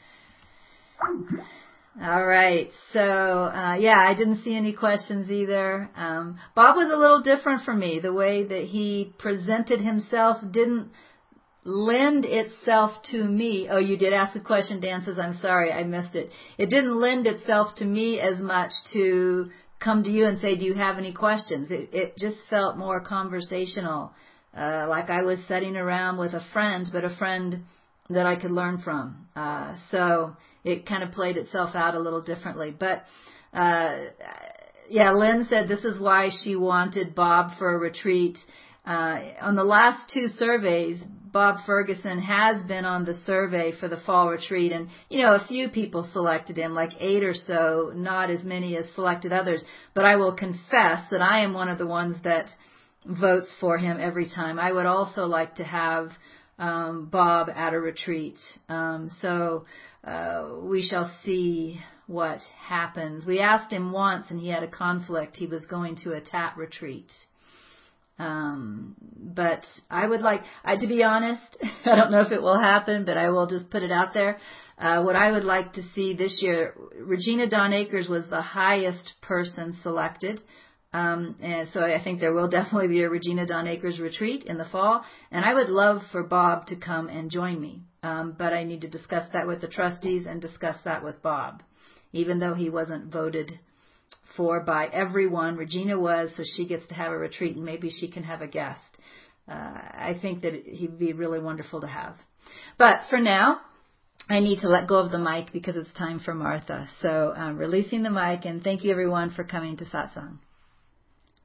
All right, so, uh, yeah, I didn't see any questions either. Um, Bob was a little different from me. The way that he presented himself didn't lend itself to me. Oh, you did ask a question, Dan says, I'm sorry, I missed it. It didn't lend itself to me as much to come to you and say, do you have any questions? It, it just felt more conversational, uh, like I was sitting around with a friend, but a friend that I could learn from. Uh, so it kind of played itself out a little differently. But, uh, yeah, Lynn said this is why she wanted Bob for a retreat. Uh, on the last two surveys, Bob Ferguson has been on the survey for the fall retreat, and, you know, a few people selected him, like eight or so, not as many as selected others. But I will confess that I am one of the ones that votes for him every time. I would also like to have um, Bob at a retreat. Um, so uh, we shall see what happens. We asked him once, and he had a conflict. He was going to a T A T retreat. Um, but I would like, I, to be honest, I don't know if it will happen, but I will just put it out there. Uh, what I would like to see this year, Regina Dawn Akers was the highest person selected. Um, and so I think there will definitely be a Regina Dawn Akers retreat in the fall. And I would love for Bob to come and join me. Um, but I need to discuss that with the trustees and discuss that with Bob. Even though he wasn't voted for by everyone, Regina was, so she gets to have a retreat, and maybe she can have a guest. Uh, I think that he'd be really wonderful to have. But for now, I need to let go of the mic because it's time for Martha. So I'm releasing the mic, and thank you everyone for coming to Satsang.